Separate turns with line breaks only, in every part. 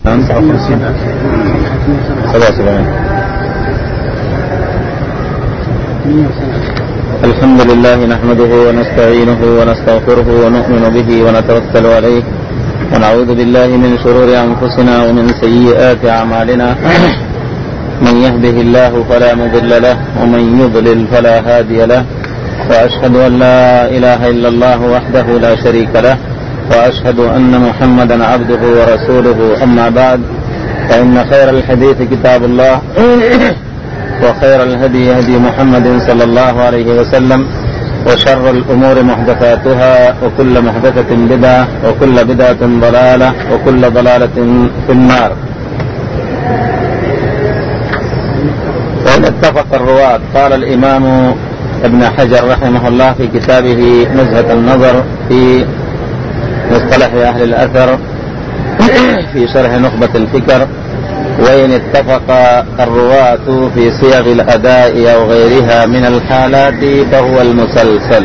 الحمد لله نحمده ونستعينه ونستغفره ونؤمن به ونتوكل عليه ونعوذ بالله من شرور أنفسنا ومن سيئات أعمالنا من يهده الله فلا مضل له ومن يضلل فلا هادي له وأشهد أن لا إله إلا الله وحده لا شريك له وأشهد أن محمدا عبده ورسوله. أما بعد، فإن خير الحديث كتاب الله وخير الهدي هدي محمد صلى الله عليه وسلم وشر الأمور محدثاتها وكل محدثة بدعة وكل بدعة ضلالة وكل ضلالة في النار. وإن اتفق الرواة، قال الإمام ابن حجر رحمه الله في كتابه نزهة النظر في مصطلح أهل الأثر في شرح نخبة الفكر: وإن اتفق الرواة في صيغ الأداء أو غيرها من الحالات فهو المسلسل.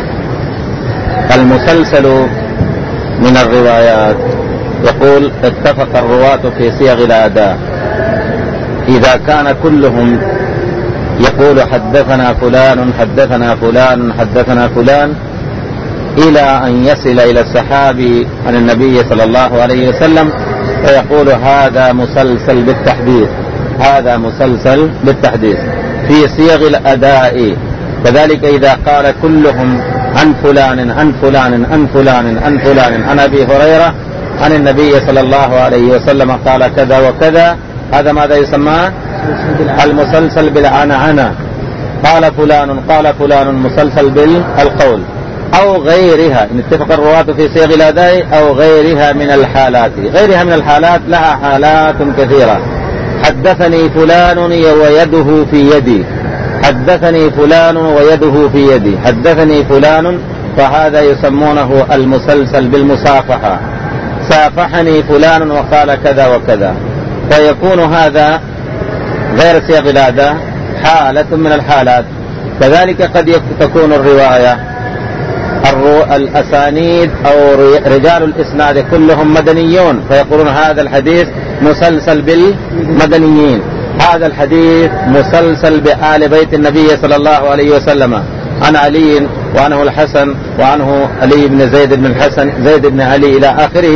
المسلسل من الروايات. يقول: اتفق الرواة في صيغ الأداء، إذا كان كلهم يقول حدثنا فلان حدثنا فلان حدثنا فلان إلى أن يصل إلى الصحابي عن النبي صلى الله عليه وسلم فيقول هذا مسلسل بالتحديث، هذا مسلسل بالتحديث في صيغ الأداء. كذلك إذا قال كلهم عن فلان عن فلان عن فلان عن فلان عن أبي هريرة عن النبي صلى الله عليه وسلم قال كذا وكذا، هذا ماذا يسمى؟ المسلسل بالعنعنة. قال فلان مسلسل بالقول أو غيرها، إن اتفق الرواة في صيغ الأداء أو غيرها من الحالات. غيرها من الحالات لها حالات كثيرة. حدثني فلان ويده في يدي، حدثني فلان ويده في يدي، حدثني فلان، فهذا يسمونه المسلسل بالمصافحة. صافحني فلان وقال كذا وكذا، فيكون هذا غير صيغ الأداء، حالة من الحالات. كذلك قد تكون الرواية الأسانيد أو رجال الإسناد كلهم مدنيون، فيقولون هذا الحديث مسلسل بالمدنيين، هذا الحديث مسلسل بآل بيت النبي صلى الله عليه وسلم، عن علي وعنه الحسن وعنه علي بن زيد بن الحسن زيد بن علي إلى آخره،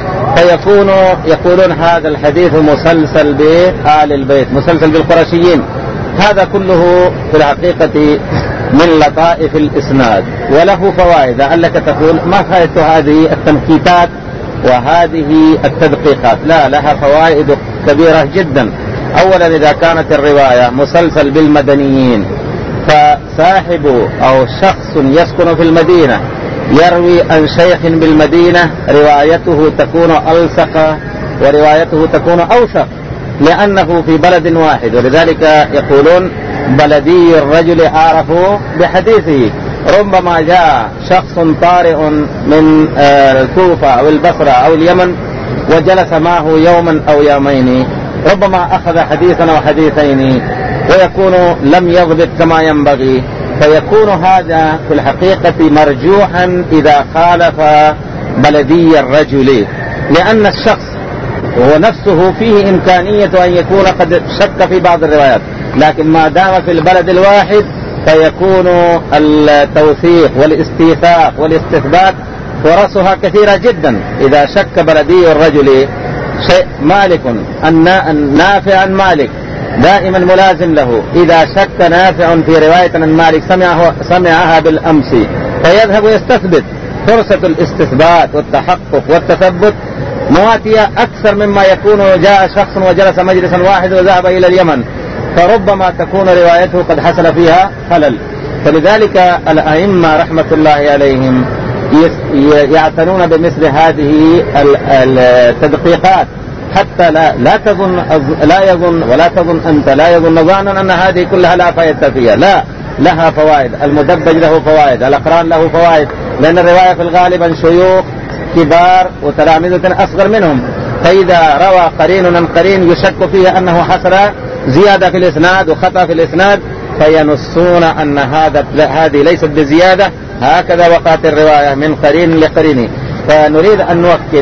يقولون هذا الحديث مسلسل بآل البيت، مسلسل بالقرشيين. هذا كله في الحقيقة من لطائف الإسناد وله فوائد. لعلك تقول ما فائدة هذه التنكيتات وهذه التدقيقات؟ لا، لها فوائد كبيرة جدا. أولا، إذا كانت الرواية مسلسل بالمدنيين، فصاحب أو شخص يسكن في المدينة يروي عن شيخ بالمدينة، روايته تكون ألصق وروايته تكون أوثق لأنه في بلد واحد. ولذلك يقولون بلدي الرجل أعرف بحديثه. ربما جاء شخص طارئ من الكوفة أو البصرة أو اليمن وجلس معه يوما أو يومين، ربما أخذ حديثا أو حديثين ويكون لم يضبط كما ينبغي، فيكون هذا في الحقيقة مرجوحا إذا خالف بلدي الرجل، لأن الشخص هو نفسه فيه إمكانية أن يكون قد شك في بعض الروايات، لكن ما دام في البلد الواحد فيكون التوثيق والاستيثاق والاستثبات فرصها كثيرة جدا. إذا شك بلدي الرجل شيء مالك النافع عن مالك دائما ملازم له، إذا شك نافع في رواية عن مالك سمعها بالأمس فيذهب ويستثبت، فرصة الاستثبات والتحقق والتثبت مواتية أكثر مما يكون جاء شخص وجلس مجلسا واحد وذهب إلى اليمن، فربما تكون روايته قد حصل فيها خلل. فلذلك الأئمة رحمة الله عليهم يعتنون بمثل هذه التدقيقات حتى لا يظن ظانا أن هذه كلها لا فائدة فيها. لا، لها فوائد. المدبج له فوائد، الأقران له فوائد، لأن الرواية في الغالب عن شيوخ كبار وتلامذة أصغر منهم، فإذا روى قرين عن قرين يشك فيه أنه حصل زيادة في الإسناد وخطأ في الإسناد، فينصون أن هذه ليست بزيادة، هكذا وقعت الرواية من قرين لقرين. فنريد أن نؤكد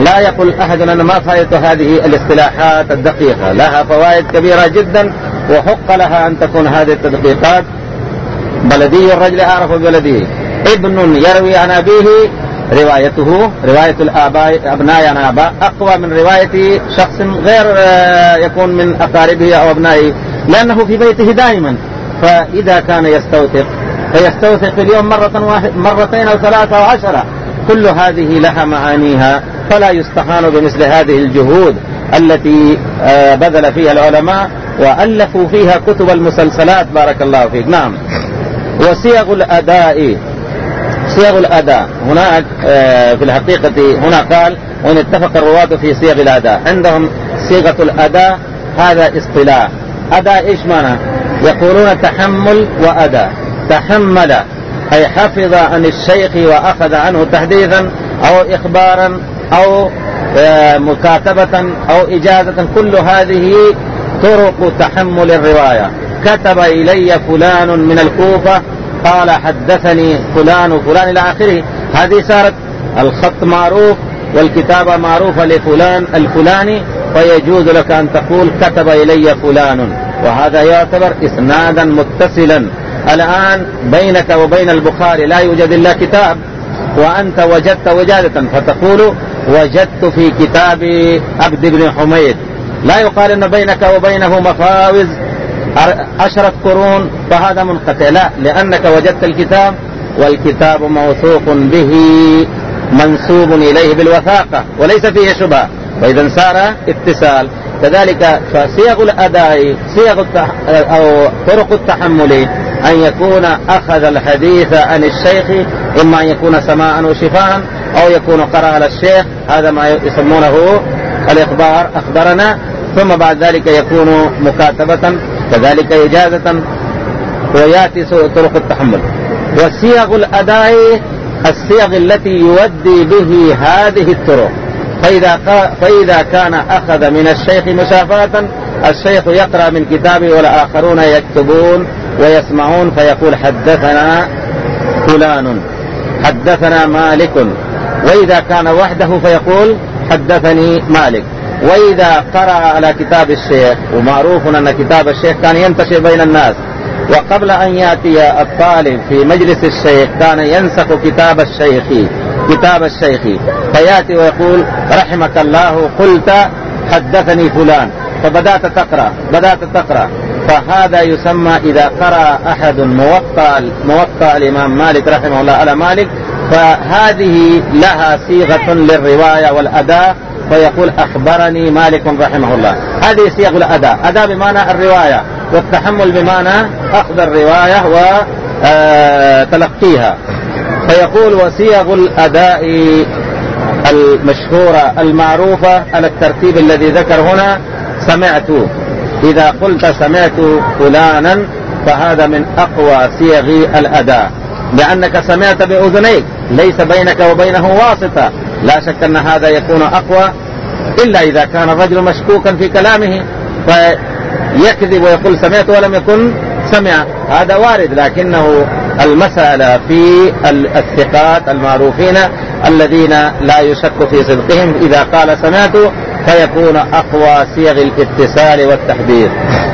لا يقول أحد أنا ما فائدة هذه الاصطلاحات الدقيقة، لها فوائد كبيرة جدا، وحق لها أن تكون هذه التدقيقات. بلدي الرجل أعرف ببلده، ابن يروي عن أبيه روايته، رواية الآباء أبناء عن آباء أقوى من رواية شخص غير يكون من أقاربه أو أبنائه، لأنه في بيته دائما. فإذا كان يستوثق فيستوثق في اليوم مرتين أو 3 أو 10، كل هذه لها معانيها، فلا يستهان بمثل هذه الجهود التي بذل فيها العلماء وألفوا فيها كتب المسلسلات. بارك الله فيك. نعم. وصيغ الأداء، صيغ الأداء هناك في الحقيقة هنا قال وإن اتفق الرواة في صيغ الأداء، عندهم صيغة الأداء هذا اصطلاح. أداء إيش معنى؟ يقولون تحمل وأداء. تحمل أي حفظ عن الشيخ وأخذ عنه تحديثا أو إخبارا أو مكاتبة أو إجازة، كل هذه طرق تحمل الرواية. كتب إلي فلان من الكوفة قال حدثني فلان وفلان إلى آخره، هذه صارت الخط معروف والكتابة معروفة لفلان الفلاني، فيجوز لك أن تقول كتب إلي فلان، وهذا يعتبر إسنادا متصلا. الآن بينك وبين البخاري لا يوجد إلا كتاب، وأنت وجدت وجادة فتقول وجدت في كتاب عبد بن حميد، لا يقال أن بينك وبينه مفاوز 10 قرون فهذا منقطع، لا، لأنك وجدت الكتاب والكتاب موثوق به منسوب إليه بالوثاقة وليس فيه شبهة، وإذا صار اتصال. كذلك فصيغ الأداء صيغ أو طرق التحمل أن يكون أخذ الحديث عن الشيخ، إما أن يكون سماعا وشفاء أو يكون قرأ على الشيخ، هذا ما يسمونه الإخبار، أخبرنا، ثم بعد ذلك يكون مكاتبة، كذلك إجازة، ويأتي طرق التحمل. وصيغ الأداء الصيغ التي يودي به هذه الطرق، فإذا كان أخذ من الشيخ مشافهة، الشيخ يقرأ من كتابه والآخرون يكتبون ويسمعون، فيقول حدثنا فلان، حدثنا مالك، وإذا كان وحده فيقول حدثني مالك. وإذا قرأ على كتاب الشيخ، ومعروف أن كتاب الشيخ كان ينتشر بين الناس، وقبل أن يأتي الطالب في مجلس الشيخ كان ينسخ كتاب الشيخ فيأتي ويقول رحمك الله قلت حدثني فلان، فبدأت تقرأ، فهذا يسمى إذا قرأ أحد موطأ الإمام مالك رحمه الله على مالك، فهذه لها صيغة للرواية والأداء، فيقول أخبرني مالك رحمه الله. هذه صيغ الأداء، أداء بمعنى الرواية، والتحمل بمعنى أخذ الرواية وتلقيها. فيقول وصيغ الأداء المشهورة المعروفة على الترتيب الذي ذكر هنا. سمعت، إذا قلت سمعت فلانا فهذا من أقوى صيغ الأداء، لأنك سمعت بأذنيك، ليس بينك وبينه واسطة. لا شك أن هذا يكون أقوى، إلا إذا كان الرجل مشكوكا في كلامه فيكذب ويقول سمعت ولم يكن سمع، هذا وارد، لكنه المسألة في الثقات المعروفين الذين لا يشك في صدقهم، إذا قال سمعت فيكون أقوى صيغ الاتصال والتحديث.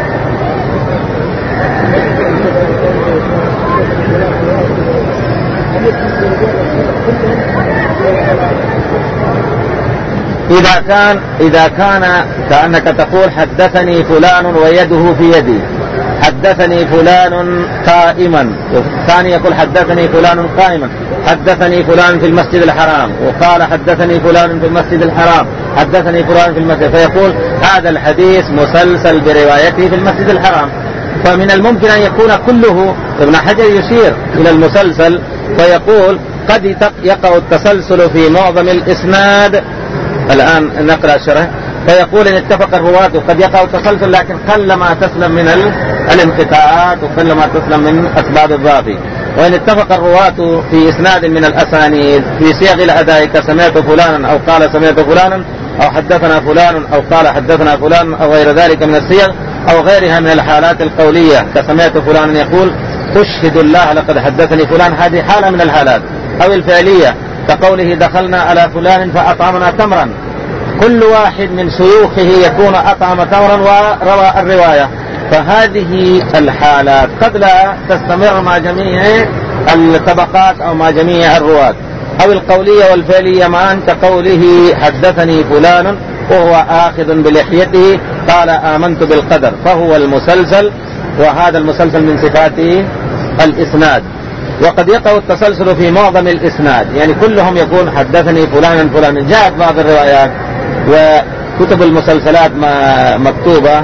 إذا كان كأنك تقول حدثني فلان ويده في يدي، حدثني فلان قائما، والثاني يقول حدثني فلان قائما، حدثني فلان في المسجد الحرام، وقال حدثني فلان في المسجد الحرام، حدثني فلان في المسجد، فيقول هذا الحديث مسلسل بروايته في المسجد الحرام. فمن الممكن أن يكون كله، ابن حجر يشير إلى المسلسل فيقول قد يقع التسلسل في معظم الإسناد. الآن نقرأ شرح، فيقول إن اتفق الرواة قد يقع التسلسل، لكن قل ما تسلم من الانقطاعات وقل ما تسلم من أسباب الضعف. وإن اتفق الرواة في إسناد من الأسانيد في صيغ الأداء كسمعت فلانا أو قال سمعت فلانا أو حدثنا فلان أو قال حدثنا فلان أو غير ذلك من الصيغ، أو غيرها من الحالات القولية كسمعت فلانا يقول أشهد الله لقد حدثني فلان، هذه حالة من الحالات، أو الفعلية كقوله دخلنا على فلان فأطعمنا تمرا، كل واحد من شيوخه يكون أطعم تمرا وروى الرواية. فهذه الحالات قد لا تستمر مع جميع الطبقات أو مع جميع الرواة، أو القولية والفعلية معا، كقوله حدثني فلان وهو آخذ بلحيته قال آمنت بالقدر، فهو المسلسل، وهذا المسلسل من صفات الإسناد. وقد يقع التسلسل في معظم الإسناد، يعني كلهم يكون حدثني فلان فلان. جاءت بعض الروايات وكتب المسلسلات مكتوبة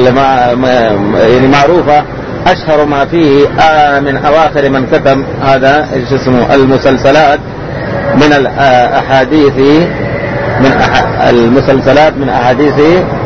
يعني معروفة، أشهر ما فيه من أواخر من كتب هذا اسمه المسلسلات من الأحاديث، من المسلسلات من أحاديث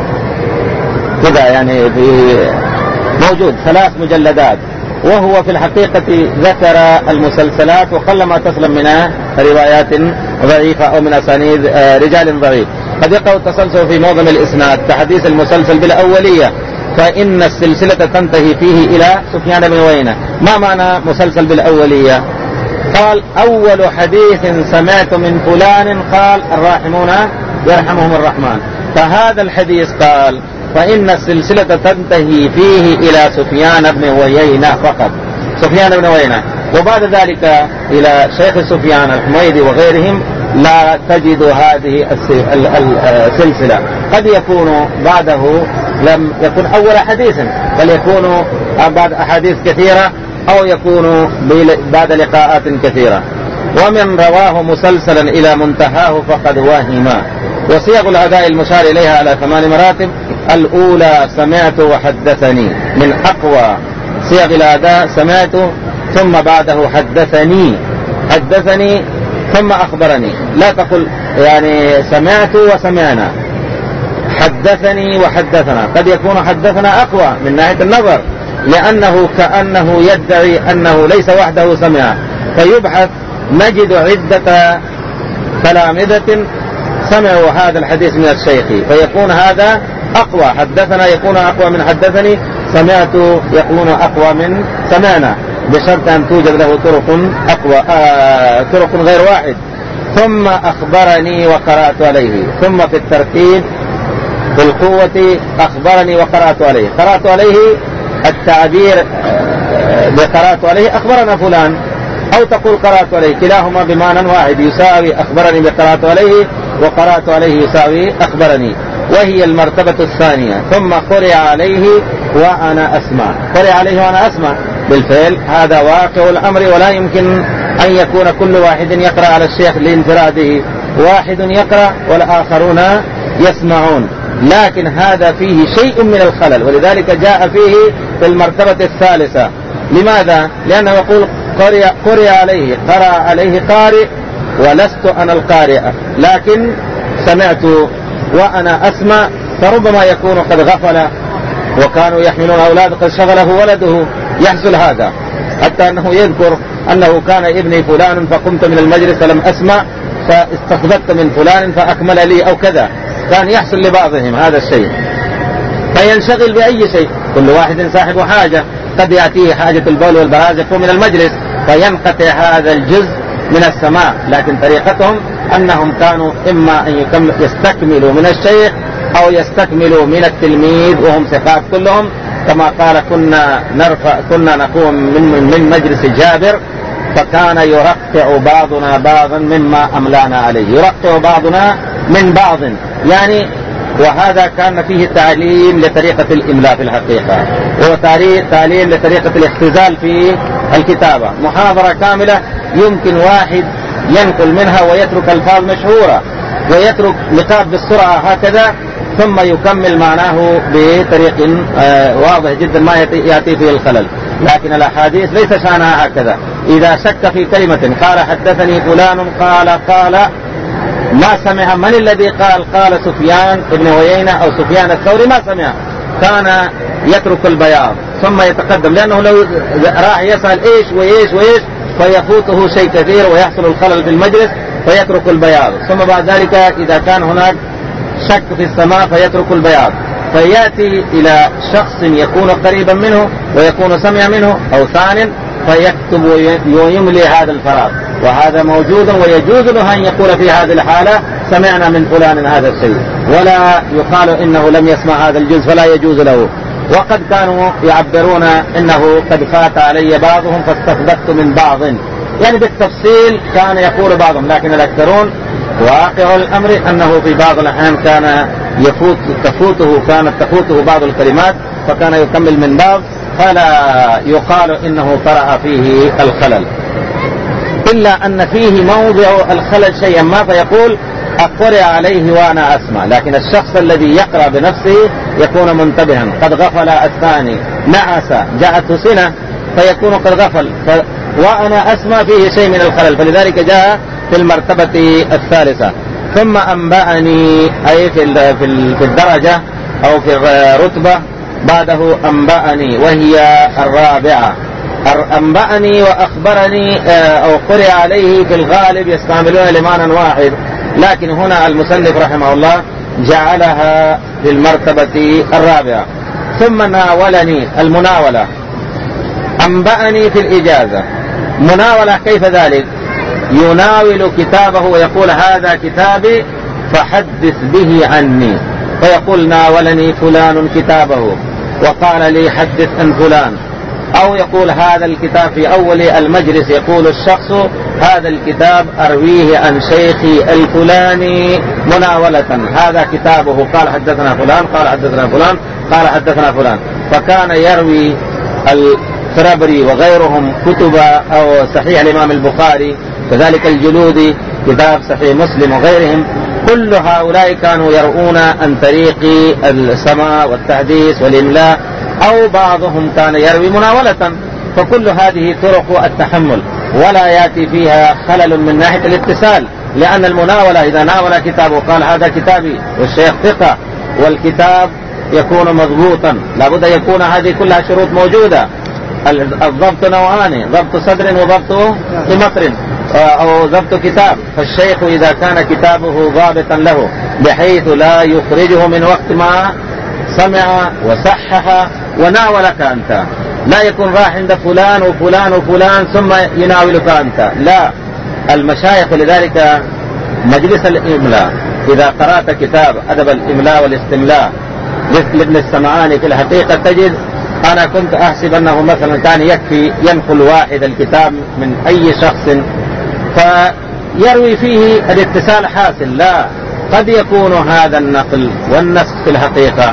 كذا، يعني في موجود 3 مجلدات، وهو في الحقيقة ذكر المسلسلات وقلما تسلم منها روايات ضعيفة أو من أسانيد رجال ضعيف. قد يقع التسلسل في معظم الإسناد كحديث المسلسل بالأولية، فإن السلسلة تنتهي فيه إلى سفيان بن عيينة. ما معنى مسلسل بالأولية؟ قال أول حديث سمعت من فلان قال الراحمون يرحمهم الرحمن، فهذا الحديث قال فإن السلسلة تنتهي فيه إلى سفيان بن عيينة فقط، سفيان بن عيينة، وبعد ذلك إلى شيخ سفيان الحميدي وغيرهم لا تجد هذه السلسلة. قد يكون بعده لم يكن أول حديث، بل يكون بعد أحاديث كثيرة، أو يكون بعد لقاءات كثيرة. ومن رواه مسلسلا إلى منتهاه فقد وهم. وصيغ الأداء المشار إليها على 8 مراتب. الأولى سمعت وحدثني، من أقوى صيغ الأداء سمعت ثم بعده حدثني، حدثني ثم أخبرني. لا تقل يعني سمعت وسمعنا، حدثني وحدثنا. قد يكون حدثنا أقوى من ناحية النظر، لأنه كأنه يدعي أنه ليس وحده سمع، فيبحث نجد عدة تلامذة سمعوا هذا الحديث من الشيخ، فيكون هذا أقوى. حدثنا يكون أقوى من حدثني، سمعت يكون أقوى من سمعنا، بشرط أن توجد له طرق أقوى، طرق غير واحد. ثم أخبرني وقرأت عليه. ثم في الترتيب في القوة أخبرني وقرأت عليه. قرأت عليه التعبير بقرأت عليه أخبرنا فلان، أو تقول قرأت عليه، كلاهما بمعنى واحد، يساوي أخبرني بقرأت عليه وقرأت عليه يساوي أخبرني، وهي المرتبة الثانية. ثم قرأ عليه وأنا أسمع. قرأ عليه وأنا أسمع بالفعل، هذا واقع الأمر، ولا يمكن أن يكون كل واحد يقرأ على الشيخ لانفراده، واحد يقرأ والآخرون يسمعون، لكن هذا فيه شيء من الخلل، ولذلك جاء فيه في المرتبة الثالثة. لماذا؟ لأنه يقول قرأ عليه، قرأ عليه قارئ ولست أنا القارئ، لكن سمعت وأنا أسمع، فربما يكون قد غفل وكانوا يحملون أولاد قد شغله ولده، يحصل هذا، حتى أنه يذكر أنه كان ابني فلان فقمت من المجلس فلم أسمع فاستخبرت من فلان فأكمل لي أو كذا، كان يحصل لبعضهم هذا الشيء، فينشغل بأي شيء. كل واحد صاحب حاجة، قد يأتيه حاجة البول والبراز يقوم من المجلس فينقطع هذا الجزء من السماع. لكن طريقتهم أنهم كانوا إما أن يستكملوا من الشيخ أو يستكملوا من التلميذ، وهم ثقات كلهم، كما قال كنا نقوم من مجلس جابر فكان يرقع بعضنا بعضا مما أملانا عليه، يرقع بعضنا من بعض يعني. وهذا كان فيه تعليم لطريقة الإملاء في الحقيقة، وهو تعليم لطريقة الاختزال في الكتابة. محاضرة كاملة يمكن واحد ينقل منها ويترك الفاظ مشهورة ويترك نقاط بالسرعة هكذا، ثم يكمل معناه بطريق واضح جدا ما يأتي فيه الخلل. لكن الأحاديث ليس شأنها هكذا. إذا شك في كلمة قال حدثني فلان قال ما سمع، من الذي قال سفيان ابن عيينة أو سفيان الثوري، ما سمع، كان يترك البياض ثم يتقدم، لأنه لو راح يسأل إيش وإيش وإيش فيفوته شيء كثير ويحصل الخلل في المجلس فيترك البياض. ثم بعد ذلك إذا كان هناك شك في السماع فيترك البياض، فيأتي إلى شخص يكون قريبا منه ويكون سمع منه أو ثان فيكتب ويملي هذا الفراغ. وهذا موجود ويجوز له أن يقول في هذه الحالة سمعنا من فلان هذا الشيء، ولا يقال إنه لم يسمع هذا الجزء فلا يجوز له. وقد كانوا يعبرون إنه قد فات علي بعضهم فاستثبت من بعض، يعني بالتفصيل كان يقول بعضهم، لكن الأكثرون واقع الأمر أنه في بعض الأحيان كانت تفوته بعض الكلمات فكان يكمل من بعض، فلا يقال إنه قرأ فيه الخلل، إلا أن فيه موضع الخلل شيئا ما فيقول أقرأ عليه وأنا أسمع. لكن الشخص الذي يقرأ بنفسه يكون منتبها، قد غفل الثاني، نعس، جاءته سنة فيكون قد غفل، وأنا أسمع فيه شيء من الخلل، فلذلك جاء في المرتبة الثالثة. ثم أنبأني أي في الدرجة أو في الرتبة بعده أنبأني وهي الرابعة. أنبأني وأخبرني أو قرئ عليه في الغالب يستعملون لمعنى واحد، لكن هنا المصنف رحمه الله جعلها في المرتبة الرابعة. ثم ناولني، المناولة. أنبأني في الإجازة، مناولة كيف ذلك؟ يناول كتابه ويقول هذا كتابي فحدث به عني، فيقول ناولني فلان كتابه وقال لي حدث عن فلان، أو يقول هذا الكتاب في أول المجلس يقول الشخص هذا الكتاب أرويه عن شيخي الفلاني مناولة، هذا كتابه قال حدثنا فلان قال حدثنا فلان قال حدثنا فلان. فكان يروي الفرابري وغيرهم كتب أو صحيح الإمام البخاري، كذلك الجلودي كتاب صحيح مسلم وغيرهم، كل هؤلاء كانوا يرؤون عن طريق السماع والتحديث والإملاء، أو بعضهم كان يروي مناولة. فكل هذه طرق التحمل ولا يأتي فيها خلل من ناحية الاتصال، لأن المناولة إذا ناول كتابه قال هذا كتابي والشيخ ثقة والكتاب يكون مضبوطا، لابد أن يكون هذه كلها شروط موجودة. الضبط نوعان، ضبط صدر وضبط مطر أو ضبط كتاب. فالشيخ إذا كان كتابه ضابطا له بحيث لا يخرجه من وقت ما سمع وصحح وناولك أنت، لا يكون راح عند فلان وفلان وفلان ثم يناولك أنت، لا. المشايخ لذلك مجلس الإملاء، إذا قرأت كتاب أدب الإملاء والاستملاء لابن السمعاني في الحقيقة تجد أنا كنت أحسب أنه مثلا كان يكفي ينقل واحد الكتاب من أي شخص فيروي فيه الاتصال حاصل، لا، قد يكون هذا النقل والنسخ في الحقيقة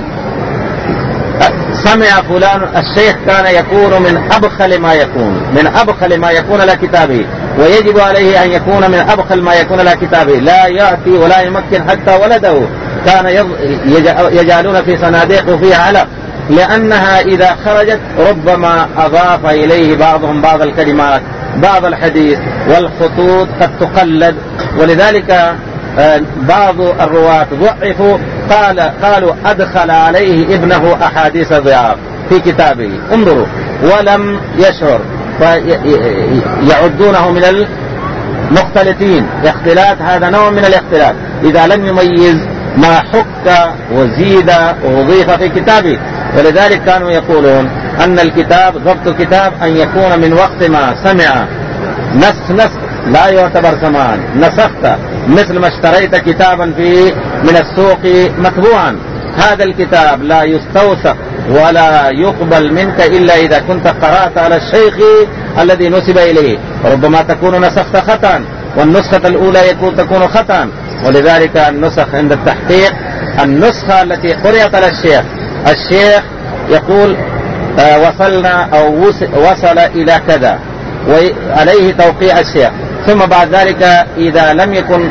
سمع فلان، الشيخ كان يكون من أبخل ما يكون لكتابه، ويجب عليه أن يكون من أبخل ما يكون لكتابه، لا يأتي ولا يمكن حتى ولده كان يجعلون في صناديق وفيها علق، لأنها إذا خرجت ربما أضاف إليه بعضهم بعض الكلمات بعض الحديث، والخطوط قد تقلد. ولذلك بعض الرواة ضعفوا، قالوا أدخل عليه ابنه أحاديث ضعاف في كتابه، انظروا، ولم يشعر، فيعدونه من المختلطين. اختلاط هذا نوع من الاختلاط إذا لم يميز ما حك وزيد وأضيف في كتابه. ولذلك كانوا يقولون أن الكتاب ضبط كتاب أن يكون من وقت ما سمع، نسخ لا يعتبر سماعا، نسخت مثل ما اشتريت كتابا من السوق مطبوعا، هذا الكتاب لا يستوثق ولا يقبل منك إلا إذا كنت قرأت على الشيخ الذي نسب إليه، ربما تكون نسخت خطأ والنسخة الأولى تكون خطأ. ولذلك النسخ عند التحقيق، النسخة التي قرأت على الشيخ يقول وصلنا أو وصل إلى كذا وعليه توقيع الشيخ، ثم بعد ذلك إذا لم يكن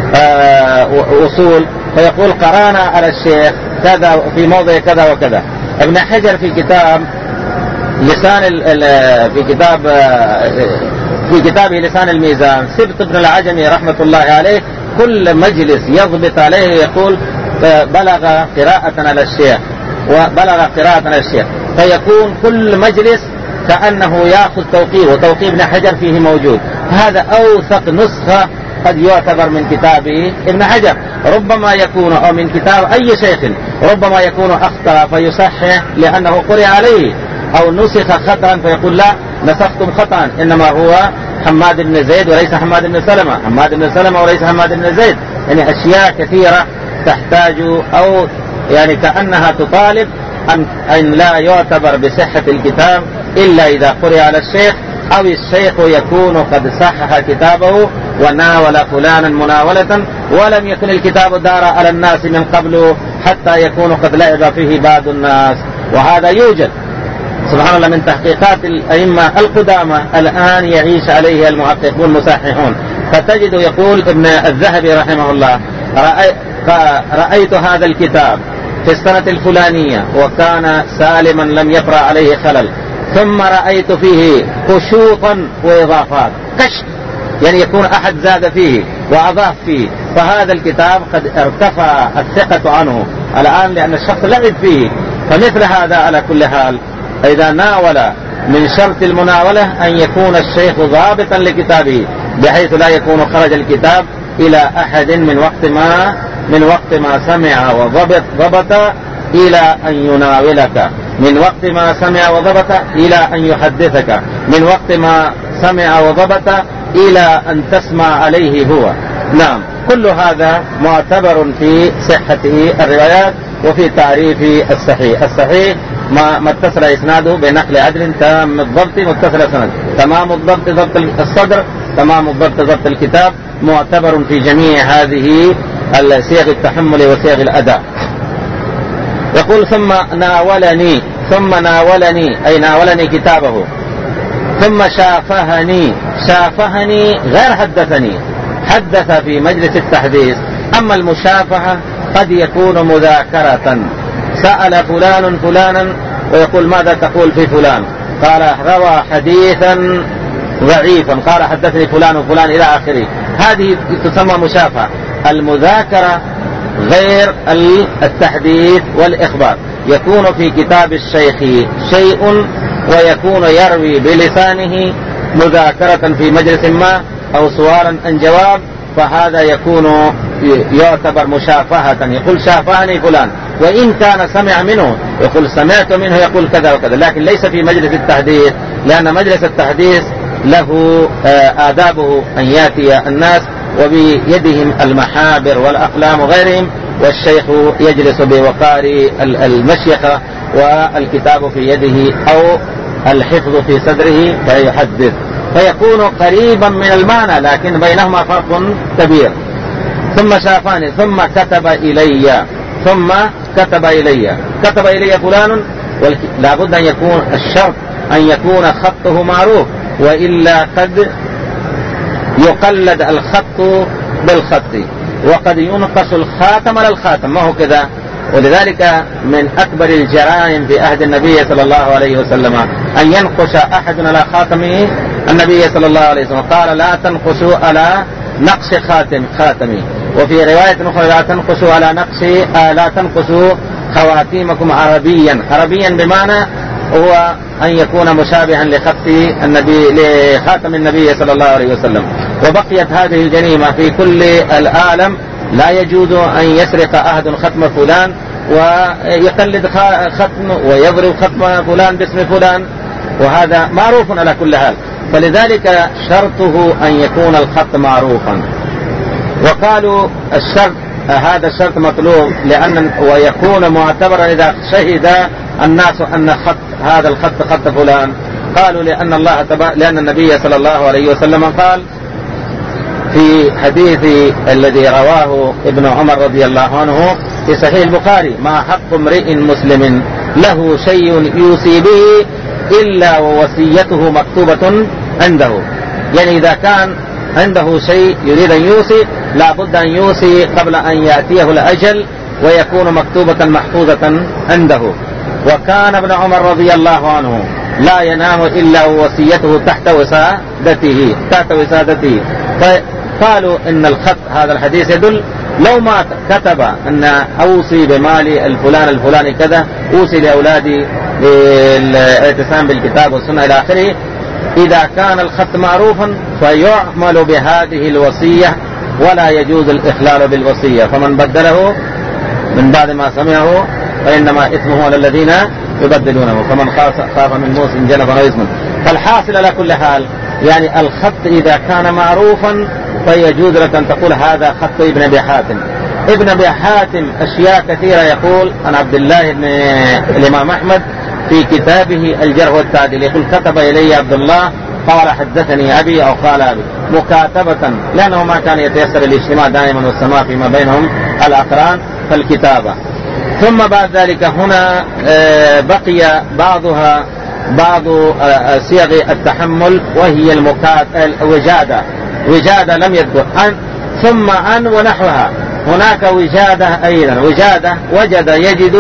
وصول فيقول قرأنا على الشيخ كذا في موضع كذا وكذا. ابن حجر في كتابه لسان الميزان، سبط ابن العجمي رحمة الله عليه كل مجلس يضبط عليه يقول بلغ قراءة على الشيخ وبلغ قراءة على الشيخ، فيكون كل مجلس كأنه يأخذ توقيع، وتوقيع ابن حجر فيه موجود. هذا أوثق نسخة قد يعتبر من كتاب ابن حجر، ربما يكون أو من كتاب أي شيخ ربما يكون أخطأ فيصحح لأنه قرئ عليه، أو نسخ خطأ فيقول لا نسختم خطأ، إنما هو حماد بن زيد وليس حماد بن سلمة، حماد بن سلمة وليس حماد بن زيد. يعني أشياء كثيرة تحتاج أو يعني كأنها تطالب أن لا يعتبر بصحة الكتاب إلا إذا قرئ على الشيخ، أو الشيخ يكون قد صحح كتابه وناول فلانا مناولة ولم يكن الكتاب دار على الناس من قبل حتى يكون قد لعب فيه بعض الناس، وهذا يوجد سبحان الله من تحقيقات الأئمة القدامى الآن يعيش عليه المحققون المصححون. فتجد يقول ابن الذهبي رحمه الله رأيت هذا الكتاب في السنة الفلانية وكان سالما لم يطرأ عليه خلل، ثم رأيت فيه خشوطا وإضافات كشف، يعني يكون أحد زاد فيه وأضاف فيه، فهذا الكتاب قد ارتفع الثقة عنه الآن لأن الشخص لعب فيه. فمثل هذا على كل حال إذا ناول من شرط المناولة أن يكون الشيخ ضابطا لكتابه بحيث لا يكون خرج الكتاب إلى أحد من وقت ما سمع وضبط إلى أن يناولك، من وقت ما سمع وضبط إلى أن يحدثك، من وقت ما سمع وضبط إلى أن تسمع عليه هو. نعم، كل هذا معتبر في صحة الروايات وفي تعريف الصحيح. الصحيح ما اتصل إسناده بنقل عدل تام الضبط متصل السند، تمام الضبط ضبط الصدر، تمام الضبط ضبط الكتاب، معتبر في جميع هذه صيغ التحمل وصيغ الأداء. يقول ثم ناولني أي ناولني كتابه، ثم شافهني غير حدثني، حدث في مجلس التحديث. أما المشافهة قد يكون مذاكرة، سأل فلان فلانا ويقول ماذا تقول في فلان، قال روى حديثا ضعيفا، قال حدثني فلان وفلان إلى آخره، هذه تسمى مشافهة. المذاكرة غير التحديث والإخبار، يكون في كتاب الشيخ شيء ويكون يروي بلسانه مذاكرة في مجلس ما أو سؤالا عن جواب، فهذا يعتبر مشافهة. يقول شافهني فلان، وإن كان سمع منه يقول سمعت منه يقول كذا وكذا، لكن ليس في مجلس التحديث، لأن مجلس التحديث له آدابه أن يأتي الناس وبيدهم المحابر والأقلام وغيرهم، والشيخ يجلس بوقار المشيخة والكتاب في يده أو الحفظ في صدره فيحدث، فيكون قريبا من المعنى لكن بينهما فرق كبير. ثم شافاني ثم كتب إلي فلان، لا بد أن يكون الشرط أن يكون خطه معروف، وإلا قد يقلد الخط بالخط وقد ينقص الخاتم على الخاتم، ما هو كذا. ولذلك من أكبر الجرائم في عهد النبي صلى الله عليه وسلم أن ينقش أحد على خاتمه النبي صلى الله عليه وسلم قال لا تنقشوا على نقش خاتمي، وفي رواية أخرى لا تنقشوا خواتيمكم عربيا بمعنى هو أن يكون مشابها لخاتم النبي صلى الله عليه وسلم. وبقيت هذه الجريمة في كل العالم، لا يجوز أن يسرق أحد ختم فلان ويقلد ختم ويضرب ختم فلان باسم فلان، وهذا معروف على كل حال، فلذلك شرطه أن يكون الخط معروفا. وقالوا هذا الشرط مطلوب ويكون معتبرا إذا شهد الناس أن هذا الخط خط فلان. قالوا لأن النبي صلى الله عليه وسلم قال في حديث الذي رواه ابن عمر رضي الله عنه في صحيح البخاري ما حق امرئ مسلم له شيء يوصي به إلا ووصيته مكتوبة عنده، يعني إذا كان عنده شيء يريد أن يوصي لا بد أن يوصي قبل أن يأتيه الأجل ويكون مكتوبة محفوظة عنده. وكان ابن عمر رضي الله عنه لا ينام إلا ووصيته تحت وسادته. فقالوا إن الخط هذا الحديث يدل لو ما كتب أن أوصي بمالي الفلاني كذا، أوصي لأولادي بالاعتصام بالكتاب والسنة إلى آخره، إذا كان الخط معروفا فيعمل بهذه الوصية ولا يجوز الإخلال بالوصية، فمن بدله من بعد ما سمعه فإنما إثمه على الذين يبدلونه، فمن خاف من موص جنفا أو إثما. فالحاصل على كل حال يعني الخط إذا كان معروفا فيجوز لك أن تقول هذا خط ابن أبي حاتم. ابن أبي حاتم أشياء كثيرة يقول عن عبد الله بن الإمام أحمد في كتابه الجرح والتعديل، يقول كتب إلي عبد الله قال حدثني أبي أو قال أبي مكاتبة، لأنه ما كان يتيسر الاجتماع دائما والسماع فيما بينهم الأقران فالكتابة. ثم بعد ذلك هنا بقي بعض صيغ التحمل وهي الوجادة. وجادة لم يذكر ثم عن ونحوها. هناك وجادة أيضا، وجادة وجد يجد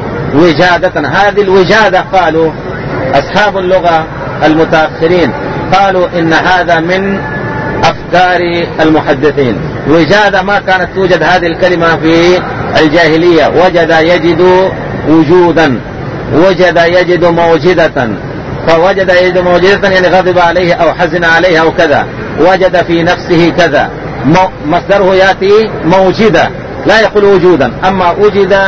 وجادة. هذه الوجادة قالوا أصحاب اللغة المتأخرين قالوا إن هذا من أفكار المحدثين. وجادة ما كانت توجد هذه الكلمة في الجاهلية. وجد يجد وجودا، وجد يجد موجدة، فوجد يجد موجدة يعني غضب عليه أو حزن عليه أو كذا، وجد في نفسه كذا، مصدره يأتي موجدة لا يقول وجودا. أما وجد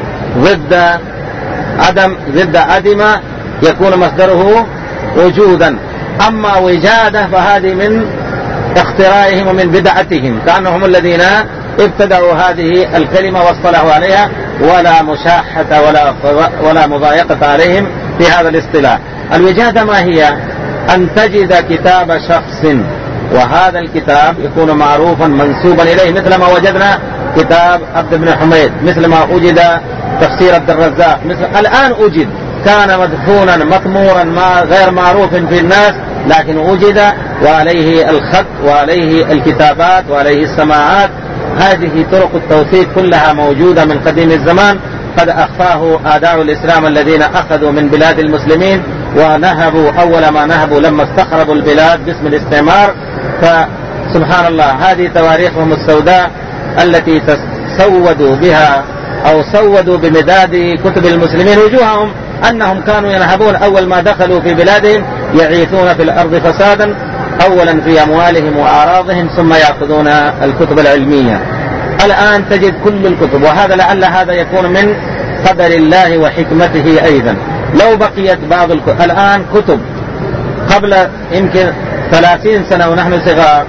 ضد عدم، ضد عدم يكون مصدره وجودا. أما وجادة فهذه من اختراعهم ومن بدعتهم، كأنهم الذين ابتدعوا هذه الكلمة واصطلحوا عليها، ولا مشاحة ولا مضايقة عليهم في هذا الاصطلاح. الوجادة ما هي؟ أن تجد كتاب شخص وهذا الكتاب يكون معروفا منسوبا إليه، مثل ما وجدنا كتاب عبد بن حميد، مثل ما وجد تفسير عبد الرزاق، الآن وجد، كان مدفونا مطمورا غير معروف في الناس، لكن وجد وعليه الخط وعليه الكتابات وعليه السماعات. هذه طرق التوثيق كلها موجودة من قديم الزمان، قد أخفاه أعداء الإسلام الذين أخذوا من بلاد المسلمين ونهبوا. أول ما نهبوا لما استخربوا البلاد باسم الاستعمار، فسبحان الله هذه تواريخهم السوداء التي سودوا بها أو سودوا بمداد كتب المسلمين وجوههم، أنهم كانوا ينهبون أول ما دخلوا في بلادهم يعيثون في الأرض فسادا، أولا في أموالهم وأعراضهم، ثم يأخذون الكتب العلمية. الآن تجد كل الكتب، وهذا لعل هذا يكون من قدر الله وحكمته أيضا. لو بقيت بعض الآن كتب قبل يمكن 30 سنة ونحن صغار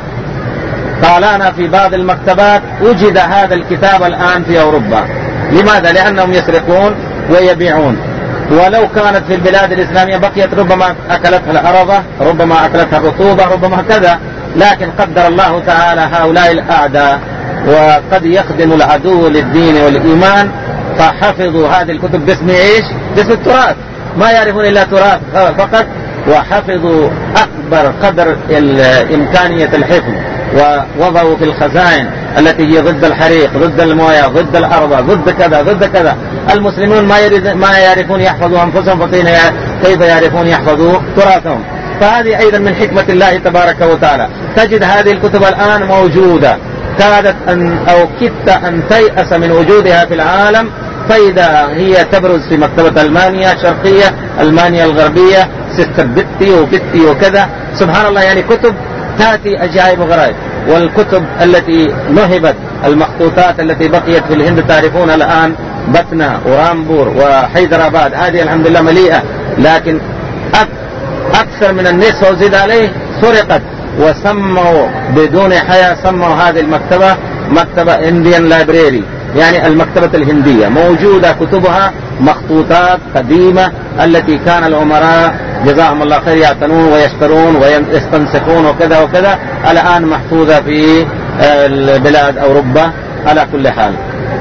طالعنا في بعض المكتبات وجد هذا الكتاب الآن في أوروبا. لماذا؟ لأنهم يسرقون ويبيعون. ولو كانت في البلاد الإسلامية بقيت ربما أكلتها الأرضة، ربما أكلتها الرطوبة، ربما كذا، لكن قدر الله تعالى هؤلاء الأعداء وقد يخدم العدو للدين والإيمان، فحفظوا هذه الكتب باسم إيش؟ باسم التراث، ما يعرفون إلا تراث فقط، وحفظوا أكبر قدر إمكانية الحفظ، ووضعوا في الخزائن التي هي ضد الحريق، ضد المويه، ضد الأرض، ضد كذا ضد كذا. المسلمون ما يعرفون يحفظوا أنفسهم، كيف يعرفون يحفظوا تراثهم؟ فهذه أيضا من حكمة الله تبارك وتعالى. تجد هذه الكتب الآن موجودة، كادت أو كدت أن تيأس من وجودها في العالم، فإذا هي تبرز في مكتبة ألمانيا الشرقية، ألمانيا الغربية، سيستر بيتي وبيتي وكذا. سبحان الله، يعني كتب تأتي أجائب وغرائب. والكتب التي نهبت، المخطوطات التي بقيت في الهند، تعرفون الآن بتنا ورامبور وحيدراباد، هذه الحمد لله مليئة، لكن أكثر من النصف وزيد عليه سرقت، وسموا بدون حياة سموا هذه المكتبة مكتبة إنديان لايبراري، يعني المكتبة الهندية. موجودة كتبها مخطوطات قديمة التي كان الأمراء جزاهم الله خير يعتنون ويشترون ويستنسخون وكذا وكذا، الآن محفوظة في البلاد أوروبا على كل حال.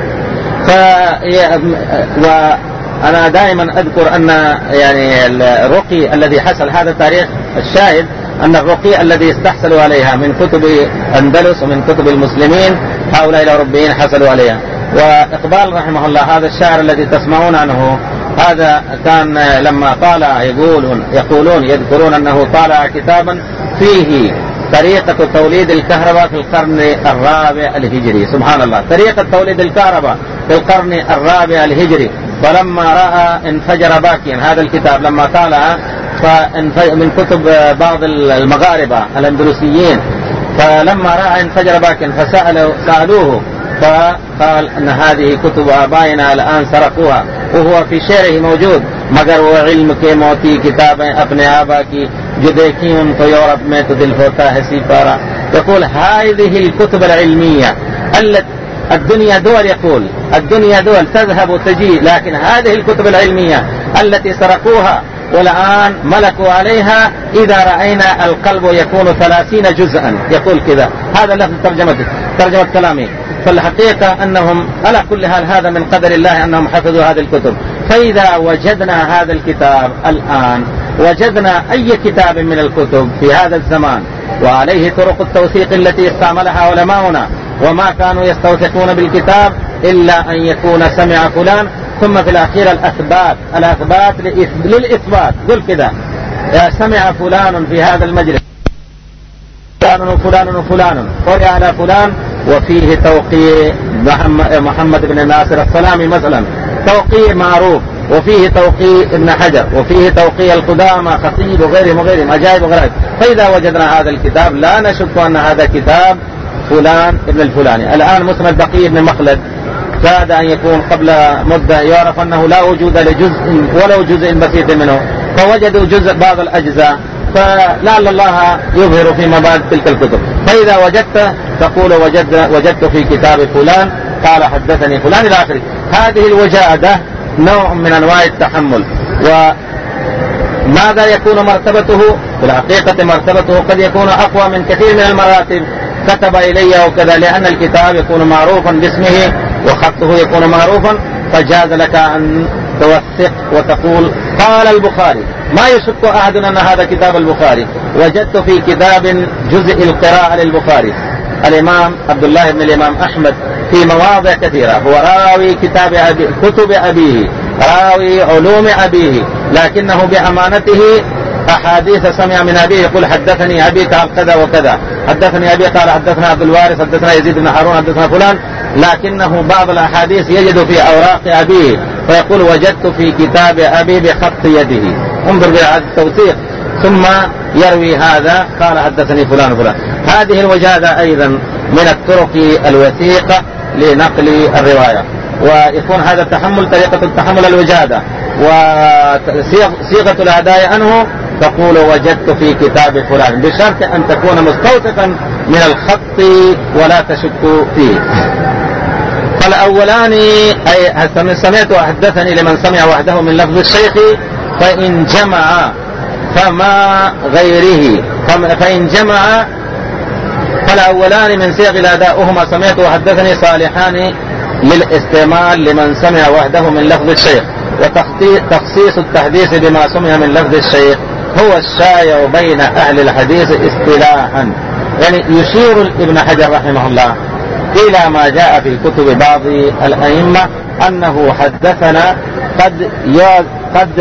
وأنا دائما أذكر أن يعني الرقي الذي حصل، هذا تاريخ الشاهد، أن الرقي الذي استحصلوا عليها من كتب أندلس ومن كتب المسلمين هؤلاء الأوروبيين حصلوا عليها. وإقبال رحمه الله هذا الشاعر الذي تسمعون عنه، هذا كان لما طالع يقولون يذكرون أنه طالع كتابا فيه طريقة توليد الكهرباء في القرن الرابع الهجري. سبحان الله، طريقة توليد الكهرباء في القرن الرابع الهجري. فلما رأى انفجر باكيا هذا الكتاب لما طالع من كتب بعض المغاربة الأندلسيين، فلما رأى انفجر باكيا فسألوه، فقال أن هذه كتب آبائنا الآن سرقوها، وهو في شعره موجود मगर वो इल्म के मोती किताबें अपने आबा की जो देखी उनको यूरोप में तो दिल होता है सिपारा। يقول هذه الكتب العلمية الدنيا دول، يقول الدنيا دول تذهب وتجي، لكن هذه الكتب العلمية التي سرقوها والآن ملكوا عليها إذا رأينا القلب يكون 30 جزءا، يقول كذا. هذا لفظ ترجمة كلامي. فالحقيقة أنهم على كل حال هذا من قدر الله أنهم حفظوا هذه الكتب. فإذا وجدنا هذا الكتاب الآن، وجدنا أي كتاب من الكتب في هذا الزمان وعليه طرق التوثيق التي استعملها علماؤنا، وما كانوا يستوثقون بالكتاب إلا أن يكون سمع فلان، ثم في الأخير الأثبات للإثبات. قل كذا سمع فلان في هذا المجلس، فلان وفلان وفلان، قرئ على فلان وفيه توقيع محمد بن ناصر السلامي مثلا، توقيع معروف، وفيه توقيع ابن حجر، وفيه توقيع القدامى خطيب وغيرهم عجائب وغرائب. فإذا وجدنا هذا الكتاب لا نشك أن هذا كتاب فلان ابن الفلاني. الآن مسند بقي بن مخلد كاد أن يكون قبل مدة يعرف أنه لا وجود لجزء ولو جزء بسيط منه، فوجدوا جزء بعض الأجزاء، فلعل الله يظهر فيما بعد تلك الكتب. فإذا وجدت تقول وجدت في كتاب فلان قال حدثني فلان إلى آخره. هذه الوجادة نوع من أنواع التحمل. وماذا يكون مرتبته؟ في الحقيقة مرتبته قد يكون أقوى من كثير من المراتب. كتب إلي وكذا، لأن الكتاب يكون معروفا باسمه وخطه يكون معروفا، فجاز لك أن توثق وتقول قال البخاري. ما يشك أحد أن هذا كتاب البخاري. وجدت في كتاب جزء القراءة للبخاري الإمام عبد الله بن الإمام أحمد في مواضع كثيرة، هو راوي كتب أبيه، راوي علوم أبيه، لكنه بأمانته أحاديث سمع من أبيه، يقول حدثني أبي قال كذا وكذا، حدثني أبي قال حدثنا عبد الوارث، حدثنا يزيد بن هارون، حدثنا فلان، لكنه بعض الأحاديث يجد في أوراق أبيه فيقول وجدت في كتاب أبي بخط يده. انظر بهذا التوثيق، ثم يروي هذا قال حدثني فلان وفلان. هذه الوجادة أيضا من الطرق الوثيقة لنقل الرواية، ويكون هذا التحمل طريقة التحمل الوجادة. وصيغة الأداء عنه تقول وجدت في كتاب فلان، بشرط أن تكون مستوثقا من الخط ولا تشك فيه. فالأولان أي سمعت وحدثني لمن سمع وحده من لفظ الشيخ، فإن جمع فما غيره، فإن جمع فالأولان من صيغ الأداء هما سمعت وحدثني صالحان للاستعمال لمن سمع وحده من لفظ الشيخ. وتخصيص التحديث بما سمع من لفظ الشيخ هو الشائع بين أهل الحديث اصطلاحا. يعني يشير ابن حجر رحمه الله إلى ما جاء في كتب بعض الأئمة أنه حدثنا قد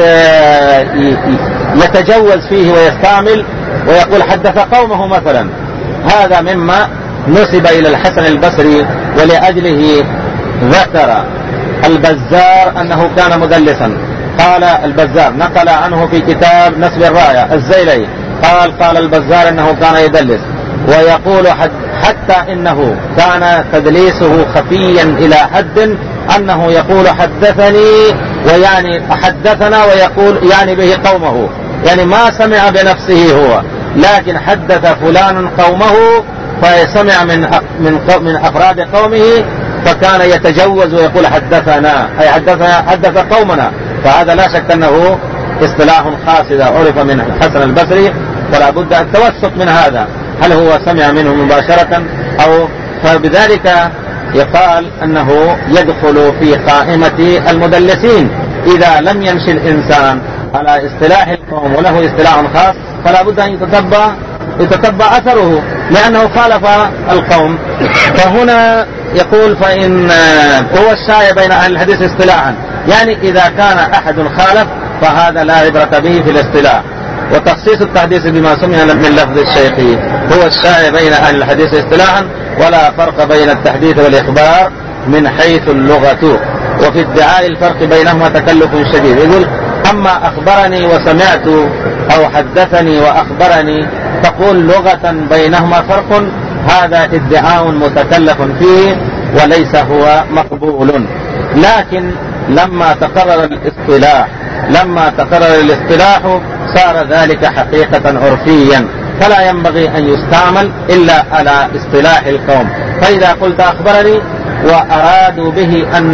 يتجوز فيه ويستعمل ويقول حدث قومه مثلا. هذا مما نسب إلى الحسن البصري، ولأجله ذكر البزار أنه كان مدلسا. قال البزار نقل عنه في كتاب نسب الراية الزيلي قال البزار أنه كان يدلس، ويقول حتى إنه كان تدليسه خفيا إلى حد أنه يقول حدثني ويعني حدثنا ويقول يعني به قومه، يعني ما سمع بنفسه هو، لكن حدث فلان قومه فسمع من أفراد قومه، فكان يتجوز ويقول حدثنا أي حدث قومنا. فهذا لا شك أنه اصطلاح خاص إذا عرف من الحسن البصري، فلا بد التوسط من هذا، هل هو سمع منه مباشرة أو فبذلك يقال أنه يدخل في قائمة المدلسين. إذا لم يمشي الإنسان على اصطلاح القوم وله اصطلاح خاص فلا بد أن يتتبع أثره لأنه خالف القوم. فهنا يقول فإن هو الشائع بين أهل الحديث اصطلاحا، يعني إذا كان أحد خالف فهذا لا عبرة به في الاصطلاح. وتخصيص التحديث بما سمع من لفظ الشيخ هو الشائع بين أهل الحديث اصطلاحا، ولا فرق بين التحديث والإخبار من حيث اللغة، وفي ادعاء الفرق بينهما تكلف شديد. يقول أما أخبرني وسمعت أو حدثني وأخبرني تقول لغة بينهما فرق، هذا ادعاء متكلف فيه وليس هو مقبول. لكن لما تقرر الاصطلاح لما تقرر الاصطلاح صار ذلك حقيقة عرفيا، فلا ينبغي أن يستعمل إلا على اصطلاح القوم. فإذا قلت أخبرني وأرادوا به أن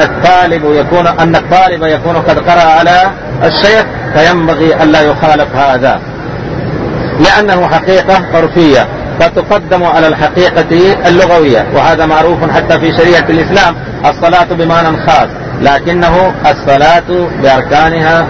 الطالب يكون قد قرأ على الشيخ، فينبغي ألا يخالف هذا، لأنه حقيقة عرفية فتقدم على الحقيقة اللغوية، وهذا معروف حتى في شريعة الإسلام. الصلاة بمعنى خاص، لكنه الصلاة بأركانها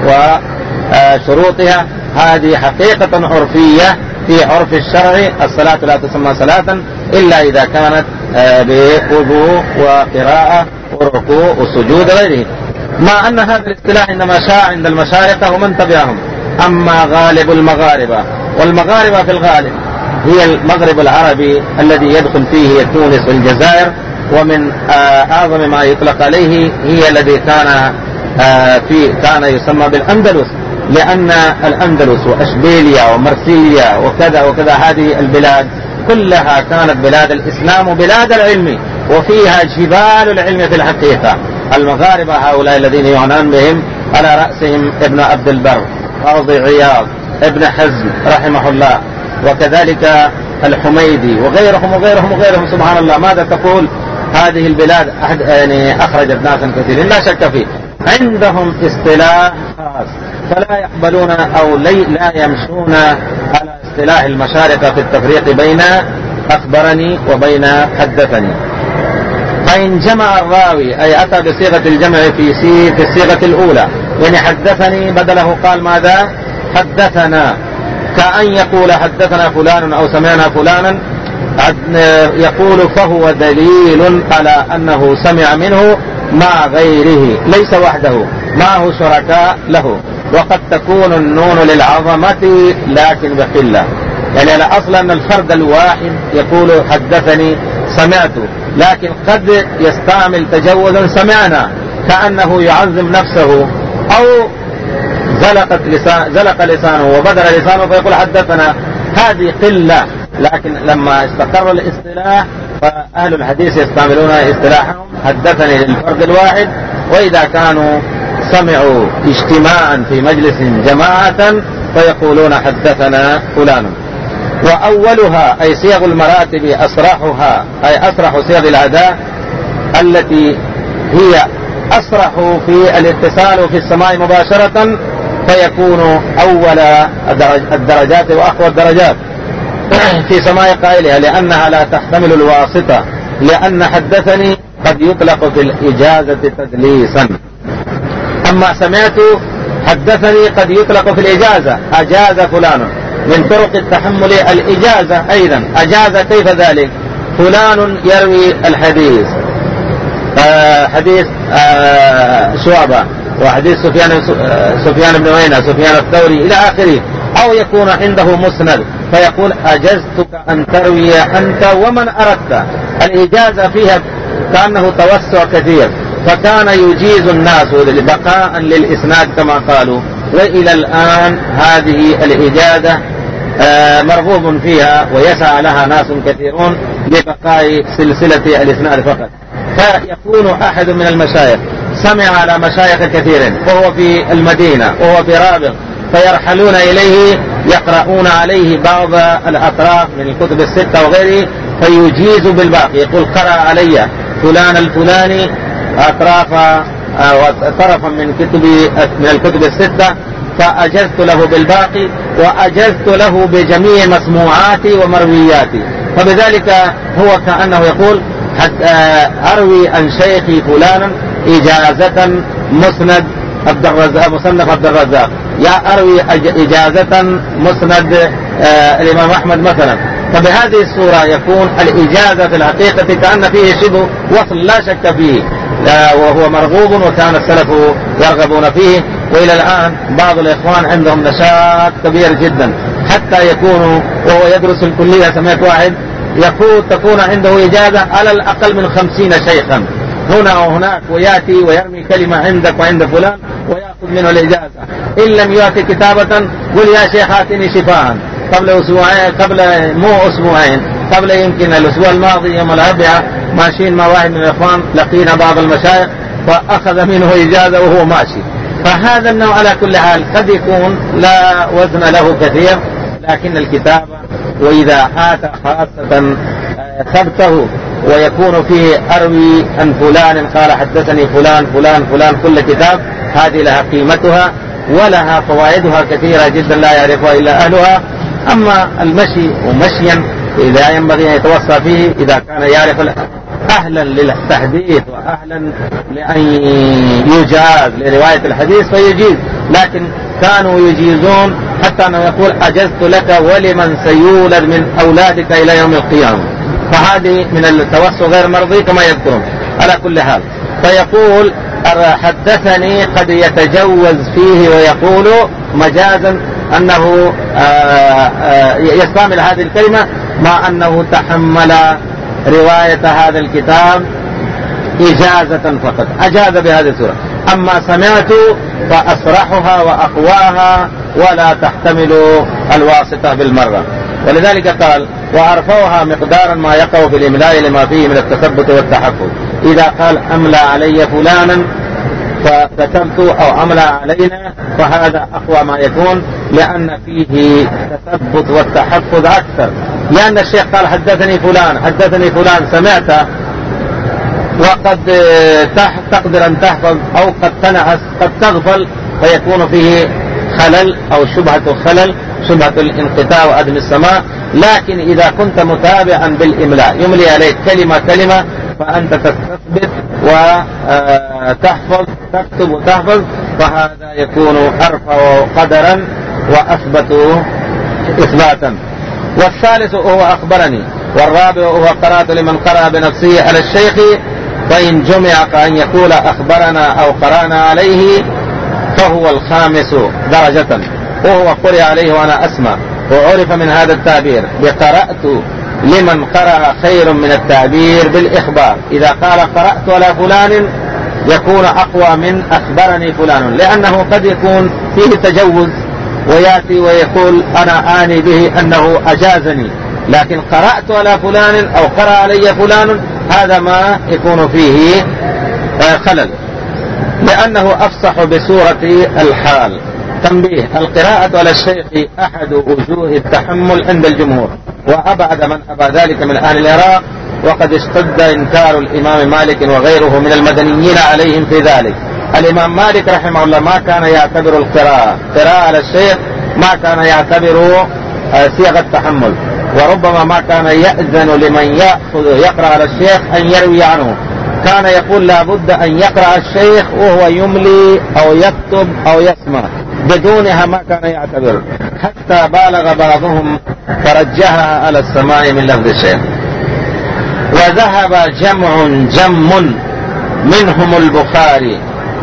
وشروطها هذه حقيقة عرفية في عرف الشرع. الصلاة لا تسمى صلاة إلا إذا كانت بوضوء وقراءة وركوع وسجود غيره، مع أن هذا الاصطلاح عندما شاع عند المشايخ ومن تبعهم. أما غالب المغاربة، والمغاربة في الغالب هي المغرب العربي الذي يدخل فيه تونس والجزائر، ومن أعظم ما يطلق عليه هي الذي كان يسمى بالأندلس، لأن الأندلس وأشبيليا ومرسيليا وكذا وكذا هذه البلاد كلها كانت بلاد الإسلام وبلاد العلم، وفيها جبال العلم في الحقيقة. المغاربة هؤلاء الذين يعنون بهم على رأسهم ابن عبد البر، قاضي عياض، ابن حزم رحمه الله، وكذلك الحميدي وغيرهم. سبحان الله، ماذا تقول؟ هذه البلاد يعني أخرجت ناسا كثيرين لا شك فيه، عندهم اصطلاح خاص، فلا يقبلون أو لا يمشون على اصطلاح المشارقة في التفريق بين أخبرني وبين حدثني. فإن جمع الراوي أي أتى بصيغة الجمع في الصيغة الأولى، يعني حدثني بدله قال ماذا؟ حدثنا، كأن يقول حدثنا فلان أو سمعنا فلانا، يقول فهو دليل على أنه سمع منه مع غيره ليس وحده، معه شركاء له. وقد تكون النون للعظمة لكن بقلة، يعني على أصل أن الفرد الواحد يقول حدثني سمعت، لكن قد يستعمل تجوزا سمعنا كأنه يعظم نفسه، أو زلق لسانه وبدل لسانه فيقول حدثنا، هذه قلة. لكن لما استقر الاصطلاح فأهل الحديث يستعملون اصطلاحهم حدثني للفرد الواحد، وإذا كانوا سمعوا اجتماعا في مجلس جماعة فيقولون حدثنا فلان. وأولها أي صيغ المراتب أصرحها، أي أصرح صيغ الأداء التي هي أصرح في الاتصال وفي السماع مباشرة، فيكون أول الدرجات وأقوى الدرجات في سماع قائلها، لأنها لا تحتمل الواسطة، لأن حدثني قد يطلق في الإجازة تدليسا. أما سمعت حدثني قد يطلق في الإجازة، أجاز فلان، من طرق التحمل الإجازة أيضا. أجاز كيف ذلك؟ فلان يروي الحديث، حديث شعبة وحديث سفيان بن عيينة، سفيان الثوري إلى آخره، أو يكون عنده مسند فيقول أجزتك أن تروي أنت ومن أردت. الإجازة فيها كأنه توسع كثير، فكان يجيز الناس بقاء للإسناد كما قالوا، وإلى الآن هذه الإجازة مرغوب فيها ويسعى لها ناس كثيرون لبقاء سلسلة الإسناد فقط. فيكون أحد من المشايخ سمع على مشايخ كثير وهو في المدينة وهو في رابغ، فيرحلون إليه يقرؤون عليه بعض الأطراف من الكتب الستة وغيره، فيجيز بالباقي، يقول قرأ علي فلان الفلاني أطراف طرفا من الكتب الستة، فأجزت له بالباقي وأجزت له بجميع مسموعاتي ومروياتي. فبذلك هو كأنه يقول أروي عن شيخي فلانا إجازة مسند مصنف عبد الرزاق، يا أروي إجازة مسند الإمام أحمد مثلا. فبهذه الصورة يكون الإجازة في الحقيقة كأن فيه شبه وصل لا شك فيه، وهو مرغوب وكان السلف يرغبون فيه. وإلى الآن بعض الإخوان عندهم نشاط كبير جدا، حتى يكون وهو يدرس الكلية، سمعت واحد تكون عنده إجازة على الأقل من 50 شيخا هنا وهناك، ويأتي ويرمي كلمة عندك وعند فلان ويأخذ منه الإجازة. إن لم يأتي كتابة قل يا شيخ آتني شفاء. قبل أسبوعين قبل يمكن الأسبوع الماضي يوم الأربعاء ماشيين مع واحد من الإخوان، لقينا بعض المشايخ فأخذ منه إجازة وهو ماشي. فهذا النوع على كل حال قد يكون لا وزن له كثير، لكن الكتابة وإذا آتى خاصة ثبته ويكون فيه أروي عن فلان قال حدثني فلان فلان فلان كل كتاب، هذه لها قيمتها ولها فوائدها كثيرة جدا لا يعرفها إلا أهلها. أما المشي ومشيا إذا ينبغي أن يتوصى فيه إذا كان يعرف أهلا للتحديث وأهلا لأن يجاز لرواية الحديث فيجيز، لكن كانوا يجيزون حتى أنه يقول أجزت لك ولمن سيولد من أولادك إلى يوم القيامة، فهذه من التوسع غير مرضي كما يذكرون. على كل حال فيقول حدثني قد يتجوز فيه ويقول مجازا أنه يستعمل هذه الكلمة مع أنه تحمل رواية هذا الكتاب إجازة فقط، أجاز بهذه الصورة. أما سمعت فأصرحها وأقواها ولا تحتمل الواسطة بالمرة، ولذلك قال وأرفعها مقدارا ما يقع في الإملاء لما فيه من التثبت والتحفظ. إذا قال أملى علي فلانا فكتبت أو أملى علينا فهذا أقوى ما يكون، لأن فيه تثبت والتحفظ أكثر، لأن الشيخ قال حدثني فلان حدثني فلان سمعت، وقد تقدر أن تحفظ أو قد تنعس قد تغفل فيكون فيه خلل أو شبهة خلل، شبهة الانقطاع وعدم السماع. لكن إذا كنت متابعا بالإملاء يملي عليك كلمة كلمة فأنت تستثبت وتحفظ، تكتب وتحفظ، فهذا يكون أرفع قدرا وأثبت إثباتا. والثالث هو أخبرني، والرابع هو قرأت لمن قرأ بنفسه على الشيخ، فإن جمع كأن يقول أخبرنا أو قرأنا عليه فهو الخامس درجة، وهو قرأ عليه وأنا أسمع. وعرف من هذا التعبير بقرأت لمن قرأ خير من التعبير بالإخبار. إذا قال قرأت على فلان يكون أقوى من أخبرني فلان، لأنه قد يكون فيه تجوز ويأتي ويقول أنا آني به أنه أجازني، لكن قرأت على فلان أو قرأ علي فلان هذا ما يكون فيه خلل، لأنه أفصح بصورة الحال. تنبيه: القراءة على الشيخ أحد وجوه التحمل عند الجمهور، وأبعد من أبى ذلك من أهل العراق، وقد اشتد إنكار الإمام مالك وغيره من المدنيين عليهم في ذلك. الإمام مالك رحمه الله ما كان يعتبر القراءة على الشيخ، ما كان يعتبر صيغة التحمل، وربما ما كان يأذن لمن يقرأ على الشيخ أن يروي عنه، كان يقول لا بد أن يقرأ الشيخ وهو يملي أو يكتب أو يسمع، بدونها ما كان يعتبر، حتى بالغ بعضهم فرجها على السماع من لفظ الشيخ. وذهب جم منهم البخاري،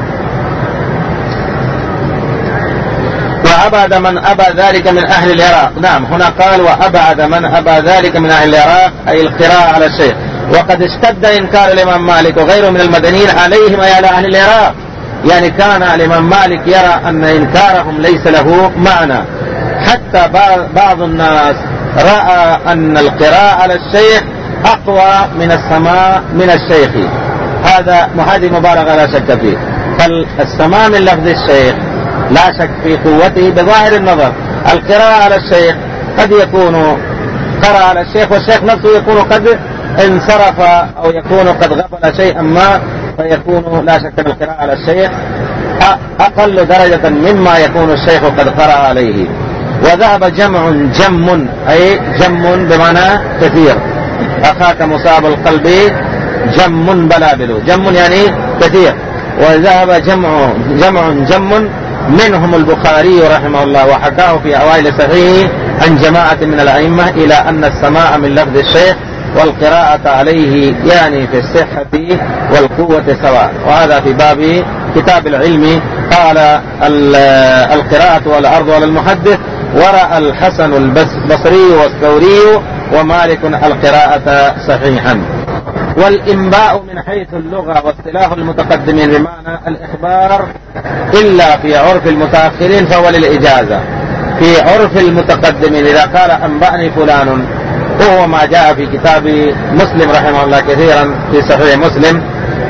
وأبعد من أبى ذلك من أهل العراق. نعم، هنا قال وأبعد من أبى ذلك من أهل العراق، أي القراءة على الشيخ. وقد اشتد إنكار الإمام مالك وغيره من المدنيين عليهم أي على أهل العراق، يعني كان الإمام مالك يرى أن إنكارهم ليس له معنى، حتى بعض الناس رأى أن القراءة على الشيخ أقوى من السماع من الشيخ. هذه مبالغة لا شك فيه، فالسماع من لفظ الشيخ لا شك في قوته بظاهر النظر. القراءة على الشيخ قد يكون قرأ على الشيخ والشيخ نفسه يكون قد انصرف أو يكون قد غفل شيئا ما، فيكون لا شك أن القراءة على الشيخ أقل درجة مما يكون الشيخ قد قرأ عليه. وذهب جم أي جم بمعنى كثير، أخاك مصاب القلب جم بلابل، جم يعني كثير. وذهب جم منهم البخاري رحمه الله، وحكاه في أوائل صحيحه عن جماعة من الأئمة إلى أن السماع من لفظ الشيخ والقراءة عليه يعني في الصحة والقوة سواء. وهذا في باب كتاب العلم. قال القراءة والأرض على المحدث، ورأى الحسن البصري والثوري ومالك القراءة صحيحا. والإنباء من حيث اللغة واصطلاح المتقدمين بمعنى الإخبار، إلا في عرف المتأخرين فهو للإجازة. في عرف المتقدمين إذا قال أنبأني فلان، وهو ما جاء في كتاب مسلم رحمه الله كثيرا في صحيح مسلم،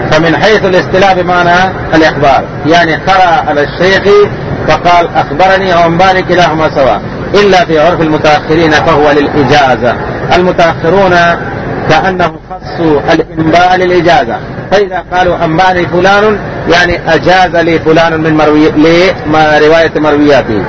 فمن حيث الاستلاء بمعنى الإخبار، يعني قرأ على الشيخ فقال أخبرني أو أنباني كلاهما سواء، إلا في عرف المتأخرين فهو للإجازة. المتأخرون كأنهم خصوا الإنباء للإجازة، فإذا قالوا أنباني فلان يعني أجاز لي فلان من رواية مروياته،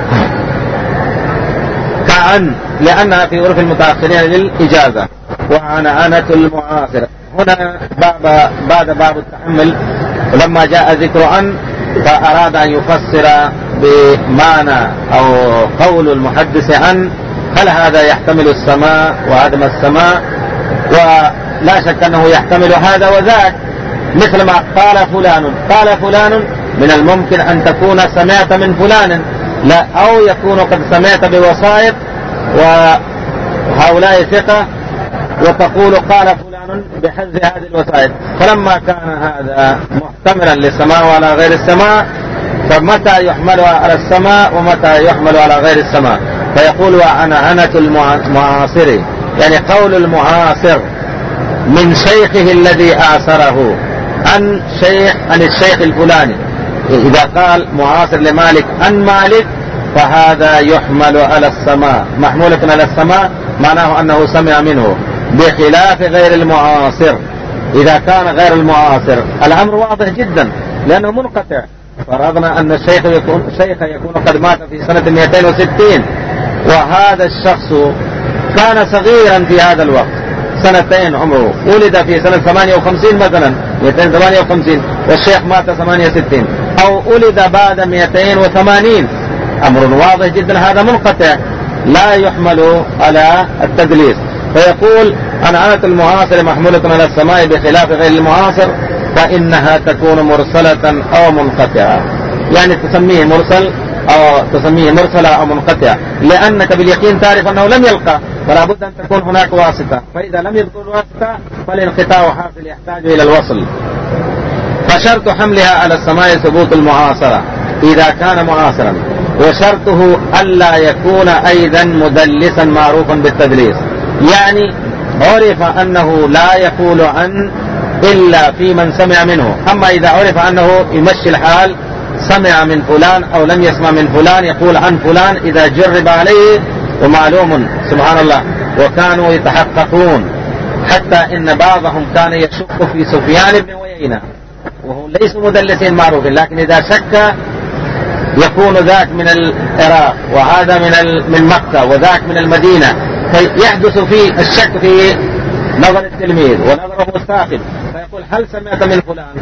كأن لأنها في عرف المتأخرين للإجازة. وعنعنة المعاصر هنا بعد باب التحمل، ولما جاء ذكر أن فأراد أن يفسر بمعنى أو قول المحدث عن، هل هذا يحتمل السماء وعدم السماء؟ ولا شك أنه يحتمل هذا وذاك، مثل ما قال فلان من الممكن أن تكون سمعت من فلان، لا، أو يكون قد سمعت بوسائط وهؤلاء ثقة وتقول قال فلان بحذف هذه الوسائط. فلما كان هذا محتملا للسماء وعلى غير السماء، فمتى يحمل على السماء ومتى يحمل على غير السماء؟ فيقول وعنعنة المعاصر، يعني قول المعاصر من شيخه الذي أعصره عن الشيخ الفلاني. إذا قال معاصر لمالك عن مالك فهذا يحمل على السماء، محمولة على السماء، معناه أنه سمع منه، بخلاف غير المعاصر. إذا كان غير المعاصر الأمر واضح جدا لأنه منقطع. فرضنا أن الشيخ يكون قد مات في سنة 260، وهذا الشخص كان صغيرا في هذا الوقت، 2 عمره، ولد في سنة 58 مثلا 258، والشيخ مات 68، أو ولد بعد 280، أمر واضح جدا، هذا منقطع لا يحمل على التدليس. فيقول عنعنة المعاصر محمولة على السماء بخلاف غير المعاصر، فإنها تكون مرسلة أو منقطعة، يعني تسميه مرسل أو تسميه مرسلة أو منقطعة، لأنك باليقين تعرف أنه لم يلقى، فلا بد أن تكون هناك واسطة، فإذا لم يكن واسطة فالانقطاع حاصل يحتاج إلى الوصل. فشرط حملها على السماء ثبوت المعاصرة إذا كان معاصرا، وشرطه ألا يكون أيضا مدلسا معروفا بالتدليس، يعني عرف أنه لا يقول عن إلا في من سمع منه. أما إذا عرف أنه يمشي الحال سمع من فلان أو لم يسمع من فلان يقول عن فلان إذا جرب عليه، ومعلوم سبحان الله وكانوا يتحققون، حتى إن بعضهم كان يشك في سفيان بن عيينة وهو ليس مدلسين معروفين، لكن إذا شك يكون ذاك من العراق وهذا من مكة وذاك من المدينة، فيحدث فيه الشك في نظر التلميذ ونظره الثاقب، فيقول هل سمعت من فلان؟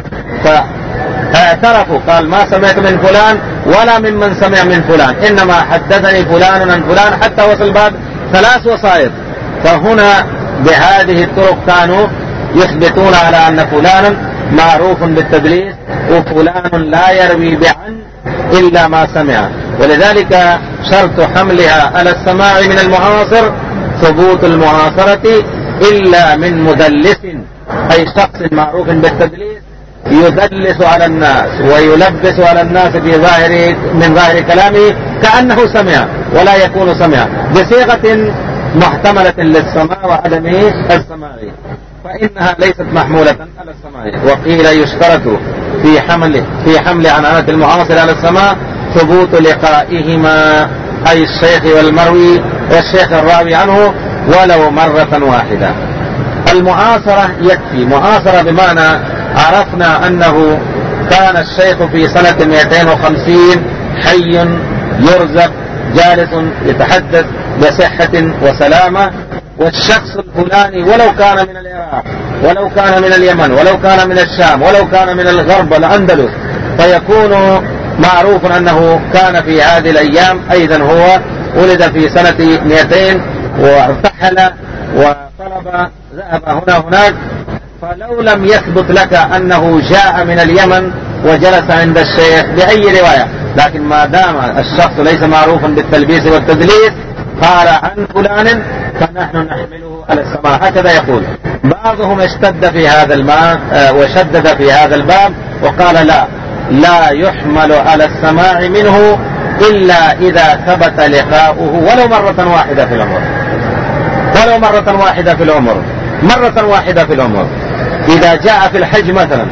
فاعترفوا قال ما سمعت من فلان ولا ممن سمع من فلان، إنما حدثني فلان عن فلان، حتى وصل بعد 3 وسائط. فهنا بهذه الطرق كانوا يثبتون على أن فلانا معروف بالتدليس وفلان لا يروي بعن إلا ما سمع. ولذلك شرط حملها على السماع من المعاصر ثبوت المعاصرة إلا من مدلس، أي شخص معروف بالتدليس يدلس على الناس ويلبس على الناس من ظاهر كلامه كأنه سمع ولا يكون سمع، بصيغة محتملة للسماع وعدم السماع، فإنها ليست محمولة على السماع. وقيل يشترط في حمل عنعنة المعاصر على السماع ثبوت لقائهما، أي الشيخ والمروي والشيخ الراوي عنه ولو مرة واحدة. المعاصرة يكفي، معاصرة بمعنى عرفنا أنه كان الشيخ في سنة 250 حي يرزق جالس يتحدث بصحة وسلامة، والشخص الفلاني ولو كان من العراق ولو كان من اليمن ولو كان من الشام ولو كان من الغرب والأندلس، فيكون معروف أنه كان في هذه الأيام، أيضا هو ولد في سنة 200 وارتحل وطلب ذهب هناك، فلو لم يثبت لك أنه جاء من اليمن وجلس عند الشيخ بأي رواية، لكن ما دام الشخص ليس معروفا بالتلبيس والتدليس قال عن فلان فنحن نحمله على السماع، هكذا يقول. بعضهم اشتد في هذا وشدد في هذا الباب وقال لا يحمل على السماع منه إلا إذا ثبت لقاؤه ولو مرة واحدة في العمر، ولو مرة واحدة في العمر، مرة واحدة في العمر. إذا جاء في الحج مثلا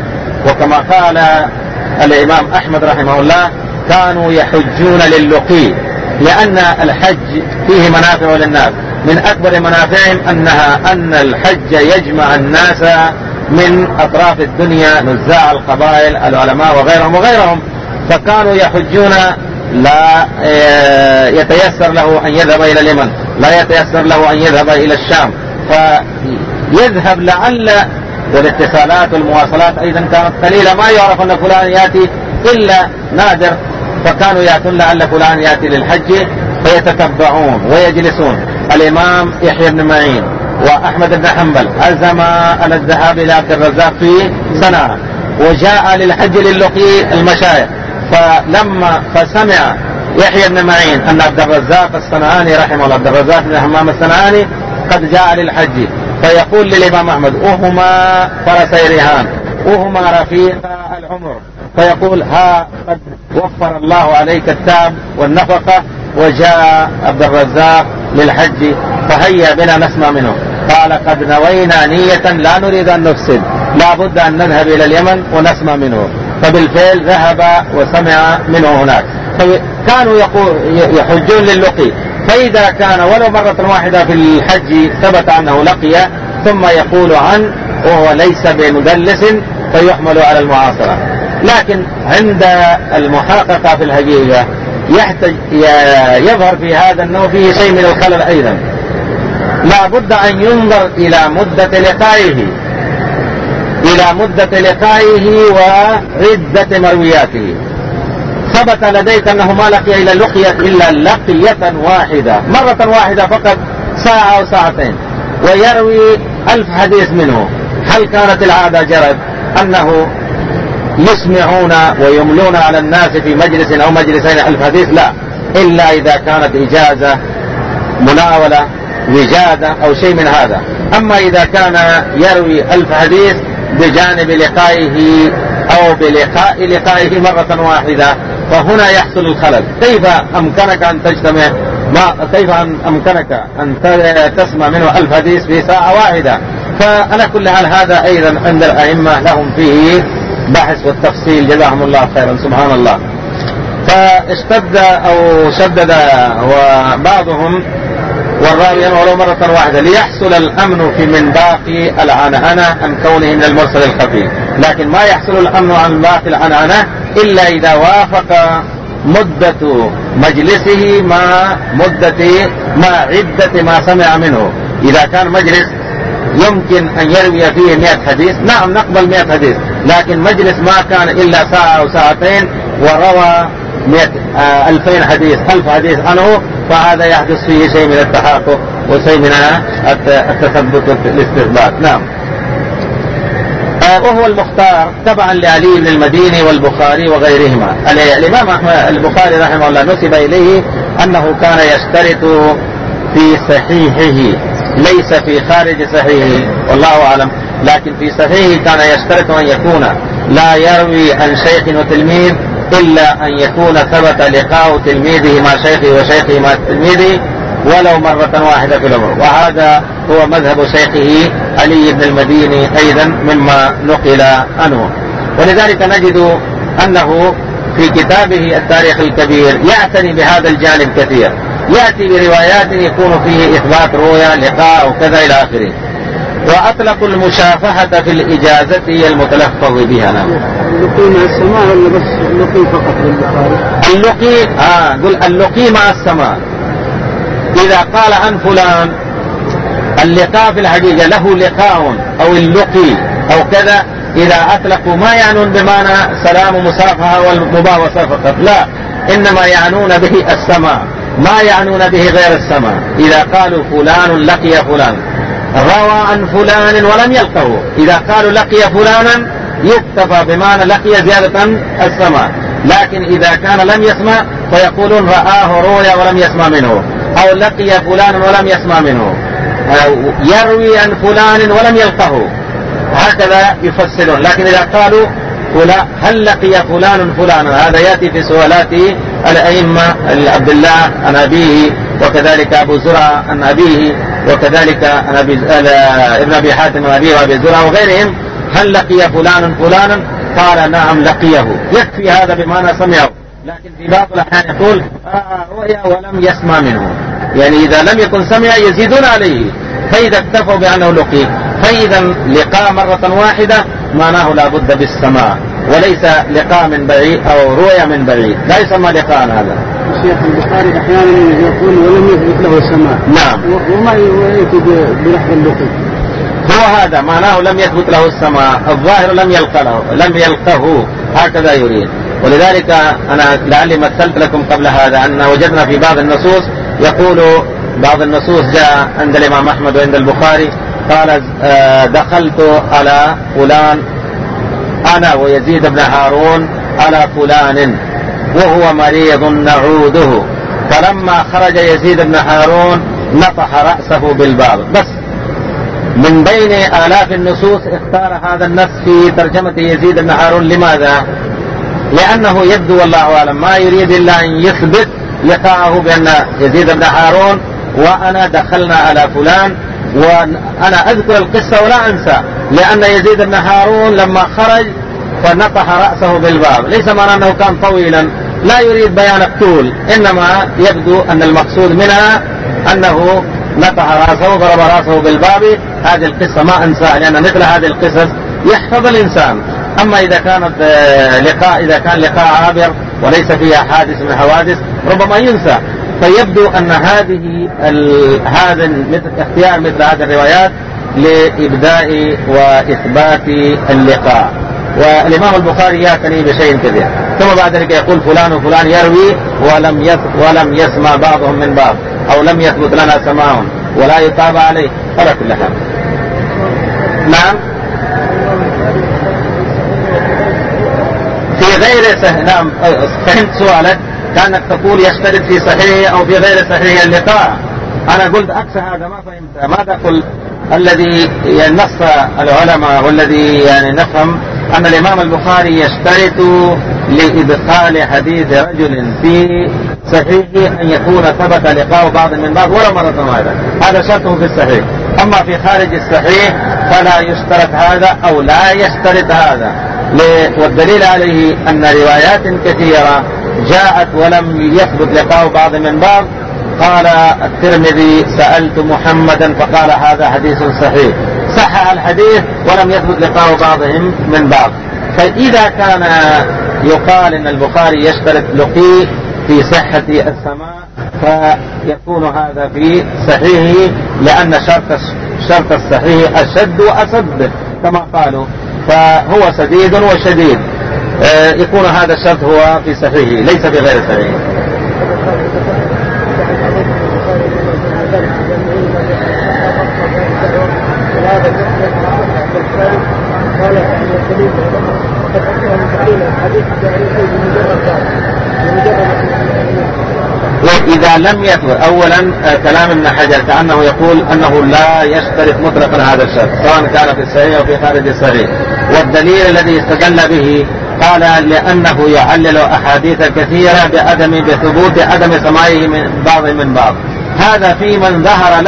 وكما قال الإمام أحمد رحمه الله كانوا يحجون للقي، لأن الحج فيه منافع للناس، من أكبر منافعهم أن الحج يجمع الناس من أطراف الدنيا، نزاع القبائل، العلماء وغيرهم، فكانوا يحجون لا يتيسر له أن يذهب إلى اليمن، لا يتيسر له أن يذهب إلى الشام، فيذهب لعل، والاتصالات والمواصلات أيضا كانت قليلة، ما يعرف أن فلان يأتي إلا نادر، فكانوا يأتون لعل فلان يأتي للحج فيتتبعون ويجلسون. الإمام يحيى بن معين وأحمد بن حنبل عزم على الذهاب إلى عبد الرزاق في صنعاء، وجاء للحج للقي المشايخ، فسمع يحيى بن معين أن عبد الرزاق الصنعاني رحمه الله، عبد الرزاق بن حمام الصنعاني قد جاء للحج، فيقول للإمام أحمد وهما فرسي رهان وهما رفيق العمر، فيقول ها قد وفر الله عليك التعب والنفقة وجاء عبد الرزاق للحج، فهيا بنا نسمع منه. قال قد نوينا نية لا نريد أن نفسد، لا بد أن نذهب إلى اليمن ونسمع منه، فبالفعل ذهب وسمع منه هناك. فكانوا يحجون للقي، فإذا كان ولو مرة واحدة في الحج ثبت أنه لقي ثم يقول عنه وهو ليس بمدلس فيحمل على المعاصرة. لكن عند المحققة في الحقيقة يظهر في هذا أنه فيه شيء من الخلل أيضا، لا بد أن ينظر إلى مدة لقائه وعدة مروياته. ثبت لديك أنه ما لقي إلا لقية واحدة، مرة واحدة فقط، ساعة أو ساعتين، ويروي 1000 حديث منه. هل كانت العادة جرت أنه يسمعون ويملون على الناس في مجلس أو مجلسين 1000 حديث؟ لا، إلا إذا كانت إجازة، مناولة، وجادة أو شيء من هذا. أما إذا كان يروي 1000 حديث بجانب لقائه أو بلقاء لقائه مرة واحدة، فهنا يحصل الخلل. كيف أمكنك أن تجتمع كيف أمكنك أن تسمع منه 1000 حديث في ساعة واحدة؟ فعلى كل حال هذا أيضا عند الأئمة لهم فيه بحث والتفصيل جزاهم الله خيرا. سبحان الله. فاشتد أو شدد وبعضهم والراوي ولو مرة واحدة ليحصل الأمن في من باقي العنعنة عن كونه من المرسل الخفي، لكن ما يحصل الأمن عن باقي العنعنة إلا إذا وافق مدة مجلسه مع عدة ما سمع منه. إذا كان مجلس يمكن أن يروي فيه 100 حديث، نعم نقبل 100 حديث، لكن مجلس ما كان إلا ساعة أو ساعتين وروى 2000 حديث 1000 حديث عنه، فهذا يحدث فيه شيء من التحقق وشيء من التثبت والاستثبات. نعم. وهو المختار تبعا لعلي بن المديني والبخاري وغيرهما. الإمام البخاري رحمه الله نسب إليه أنه كان يشترط في صحيحه، ليس في خارج صحيحه والله أعلم، لكن في صحيحه كان يشترط أن يكون لا يروي عن شيخ وتلميذ إلا أن يكون ثبت لقاء تلميذه مع شيخه وشيخه مع تلميذه ولو مرة واحدة في العمر، وهذا هو مذهب شيخه علي بن المديني أيضا مما نقل عنه. ولذلك نجد أنه في كتابه التاريخ الكبير يعتني بهذا الجانب كثير، يأتي بروايات يكون فيه إثبات رؤيا لقاء وكذا إلى آخره. وأطلقوا المشافهة في الإجازة هي المتلفظ بها.
اللقي مع السماع ولا بس اللقي فقط للبخاري؟
قل اللقي مع السماع. إذا قال عن فلان اللقاء في الحقيقة له لقاء أو اللقي أو كذا، إذا أطلقوا ما يعنون بمعنى سلام مصافحة والمباوسة فقط، لا، إنما يعنون به السماع، ما يعنون به غير السماع. إذا قالوا فلان لقي فلان، روى عن فلان ولم يلقه، إذا قالوا لقي فلانا يكتفى بمعنى لقي زيادة السماع. لكن إذا كان لم يسمع فيقولون رآه رؤيا ولم يسمع منه، أو لقي فلان ولم يسمع منه، أو يروي عن فلان ولم يلقه، هكذا يفسرون. لكن إذا قالوا هل لقي فلان فلانا، هذا يأتي في سؤالات الأئمة عبد الله عن أبيه، وكذلك أبو زرع عن أبيه، وكذلك ابن أبي حاتم عن أبيه وأبي زرع وغيرهم، هل لقي فلان فلانا، قال نعم لقيه، يكفي هذا بمعنى سمعه. لكن في بعض الأحيان يقول رؤيا ولم يسمع منه، يعني إذا لم يكن سمع يزيدون عليه، فإذا اكتفوا بأنه لقي، فإذا لقاء مرة واحدة معناه لا بد بالسماع، وليس لقاء من بعيد أو رؤيا من بعيد، لا يسمى لقاء هذا.
الشيخ البخاري أحيانا يقول ولم يثبت له السماع.
نعم.
وما يأتي بلحظ اللقي.
هو هذا معناه لم يثبت له السماع، الظاهر لم يلقه، هكذا يريد. ولذلك أنا لعلي مثلت لكم قبل هذا أن وجدنا في بعض النصوص يقول بعض النصوص جاء عند الإمام أحمد وعند البخاري قال دخلت على فلان أنا ويزيد بن هارون على فلان وهو مريض نعوده، فلما خرج يزيد بن هارون نطح رأسه بالباب. بس من بين آلاف النصوص اختار هذا النص في ترجمة يزيد بن هارون. لماذا؟ لأنه يبدو والله أعلم ما يريد إلا أن يثبت لقاءه بأن يزيد بن هارون وأنا دخلنا على فلان، وأنا أذكر القصة ولا أنسى، لأن يزيد بن هارون لما خرج فنطح رأسه بالباب، ليس معنى أنه كان طويلا، لا يريد بيان الطول، إنما يبدو أن المقصود منها أنه نطح رأسه ضرب رأسه بالباب. هذه القصة ما أنساها، لأن مثل هذه القصص يحفظ الإنسان. أما إذا كان لقاء عابر وليس فيها حادث من حوادث ربما ينسى. فيبدو أن هذا اختيار مثل هذه الروايات لإبداء وإثبات اللقاء. والإمام البخاري يعتني بشيء كثير، ثم بعد ذلك يقول فلان وفلان يروي ولم يسمع بعضهم من بعض، أو لم يثبت لنا سماع ولا يتابع عليه، على كل حال. نعم. في غير نعم، فهمت سؤالك، كانك تقول يشترط في صحيح أو في غير صحيح اللقاء. أنا قلت أكثر هذا ما فهمت. ماذا قلت؟ الذي نص العلماء والذي يعني نفهم أن الإمام البخاري يشترط لإدخال حديث رجل في صحيحه أن يكون ثبت لقاء بعض من بعض ولا مرة واحدة، هذا شرطه في الصحيح. أما في خارج الصحيح فلا يشترط هذا أو لا يشترط هذا. والدليل عليه أن روايات كثيرة جاءت ولم يثبت لقاء بعض من بعض. قال الترمذي سألت محمدا فقال هذا حديث صحيح، صحح الحديث ولم يثبت لقاء بعضهم من بعض. فإذا كان يقال أن البخاري يشترط لقي في صحة السماع فيكون هذا في صحيحه، لأن شرط الصحيح أشد وأسد كما قالوا، فهو سديد وشديد، يكون هذا الشرط هو في صحيحه ليس في غير صحيحه. وإذا لم يثبت أولا كلام ابن حجر كأنه يقول أنه لا يشترط مطلقا هذا الشرط سواء كان في الصحيح أو في خارج الصحيح. والدليل الذي استدل به قال لأنه يعلل أحاديث كثيرة بثبوت عدم سماعه من بعض من بعض. هذا في من ظهر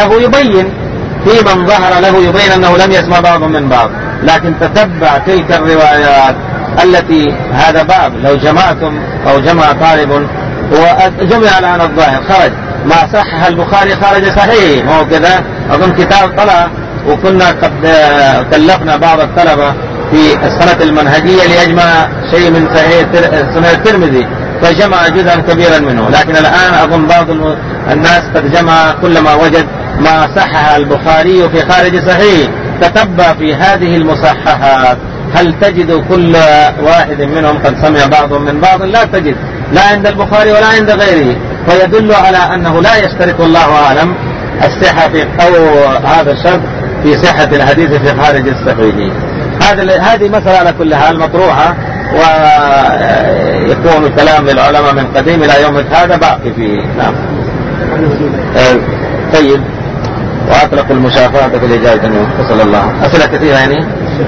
له يبين أنه لم يسمع بعض من بعض. لكن تتبع تلك الروايات التي هذا باب لو جمعتم أو جمع طالب وجمع الآن الظاهر خرج ما صحح البخاري خارج صحيح، ما هو كذا. أظن كتاب طلع وكنا قد كلفنا بعض الطلبة في السنة المنهجية ليجمع شيء من صحيح سنة الترمذي فجمع جزءا كبيرا منه. لكن الآن أظن بعض الناس قد جمع كل ما وجد ما صحح البخاري في خارج صحيح. تتبع في هذه المصححات هل تجد كل واحد منهم قد سمع بعضهم من بعض؟ لا تجد، لا عند البخاري ولا عند غيره. فيدل على أنه لا يشترط الله أعلم الصحة أو هذا الشرط في صحة الحديث في خارج الصحيح. هذه مسألة على كل حال مطروحة، ويكون الكلام للعلماء من قديم إلى يوم هذا باقي فيه. نعم. طيب، وأطلق المشافهة في الإجابة منه. وصلى الله. أسئلة كثيرة يعني.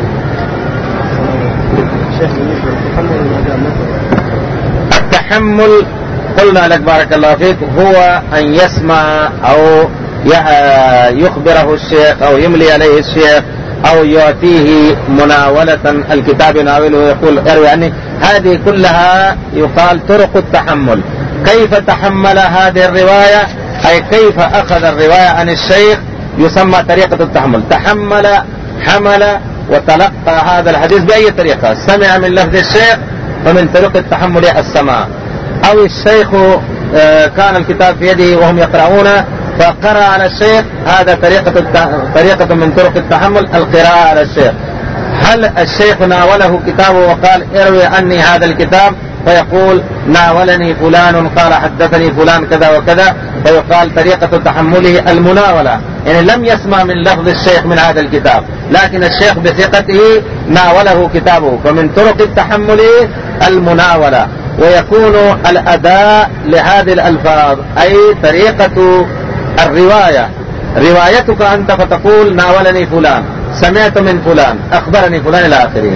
التحمل قلنا لك بارك الله فيك هو أن يسمع أو يخبره الشيخ أو يملي عليه الشيخ أو يعطيه مناولة الكتاب يناوله ويقول اروي عني. هذه كلها يقال طرق التحمل. كيف تحمل هذه الرواية أي كيف أخذ الرواية عن الشيخ يسمى طريقة التحمل. تحمل حمل وتلقى هذا الحديث بأي طريقة. سمع من لفظ الشيخ فمن طرق التحمل السماع، أو الشيخ كان الكتاب في يده وهم يقرؤون فقرأ على الشيخ، هذا طريقة من طرق التحمل القراءة على الشيخ. هل الشيخ ناوله كتابه وقال اروي عني هذا الكتاب فيقول ناولني فلان قال حدثني فلان كذا وكذا، فيقال طريقة تحمله المناولة، يعني لم يسمع من لفظ الشيخ من هذا الكتاب لكن الشيخ بثقته ناوله كتابه، فمن طرق التحمل المناولة. ويكون الأداء لهذه الألفاظ أي طريقة الرواية، روايتك أنت فتقول ناولني فلان، سمعت من فلان، أخبرني فلان إلى آخره.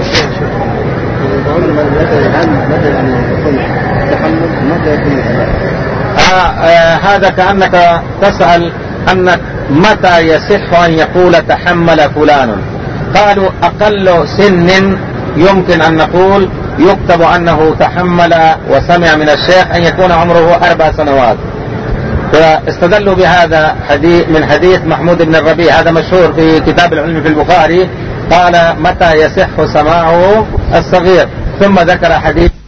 هذا كأنك تسأل أنك متى يصح أن يقول تحمل فلان. قالوا أقل سن يمكن أن نقول يكتب أنه تحمل وسمع من الشيخ أن يكون عمره 4 سنوات. فاستدلوا بهذا من حديث محمود بن الربيع، هذا مشهور في كتاب العلم في البخاري، قال متى يصح سماعه الصغير، ثم ذكر حديث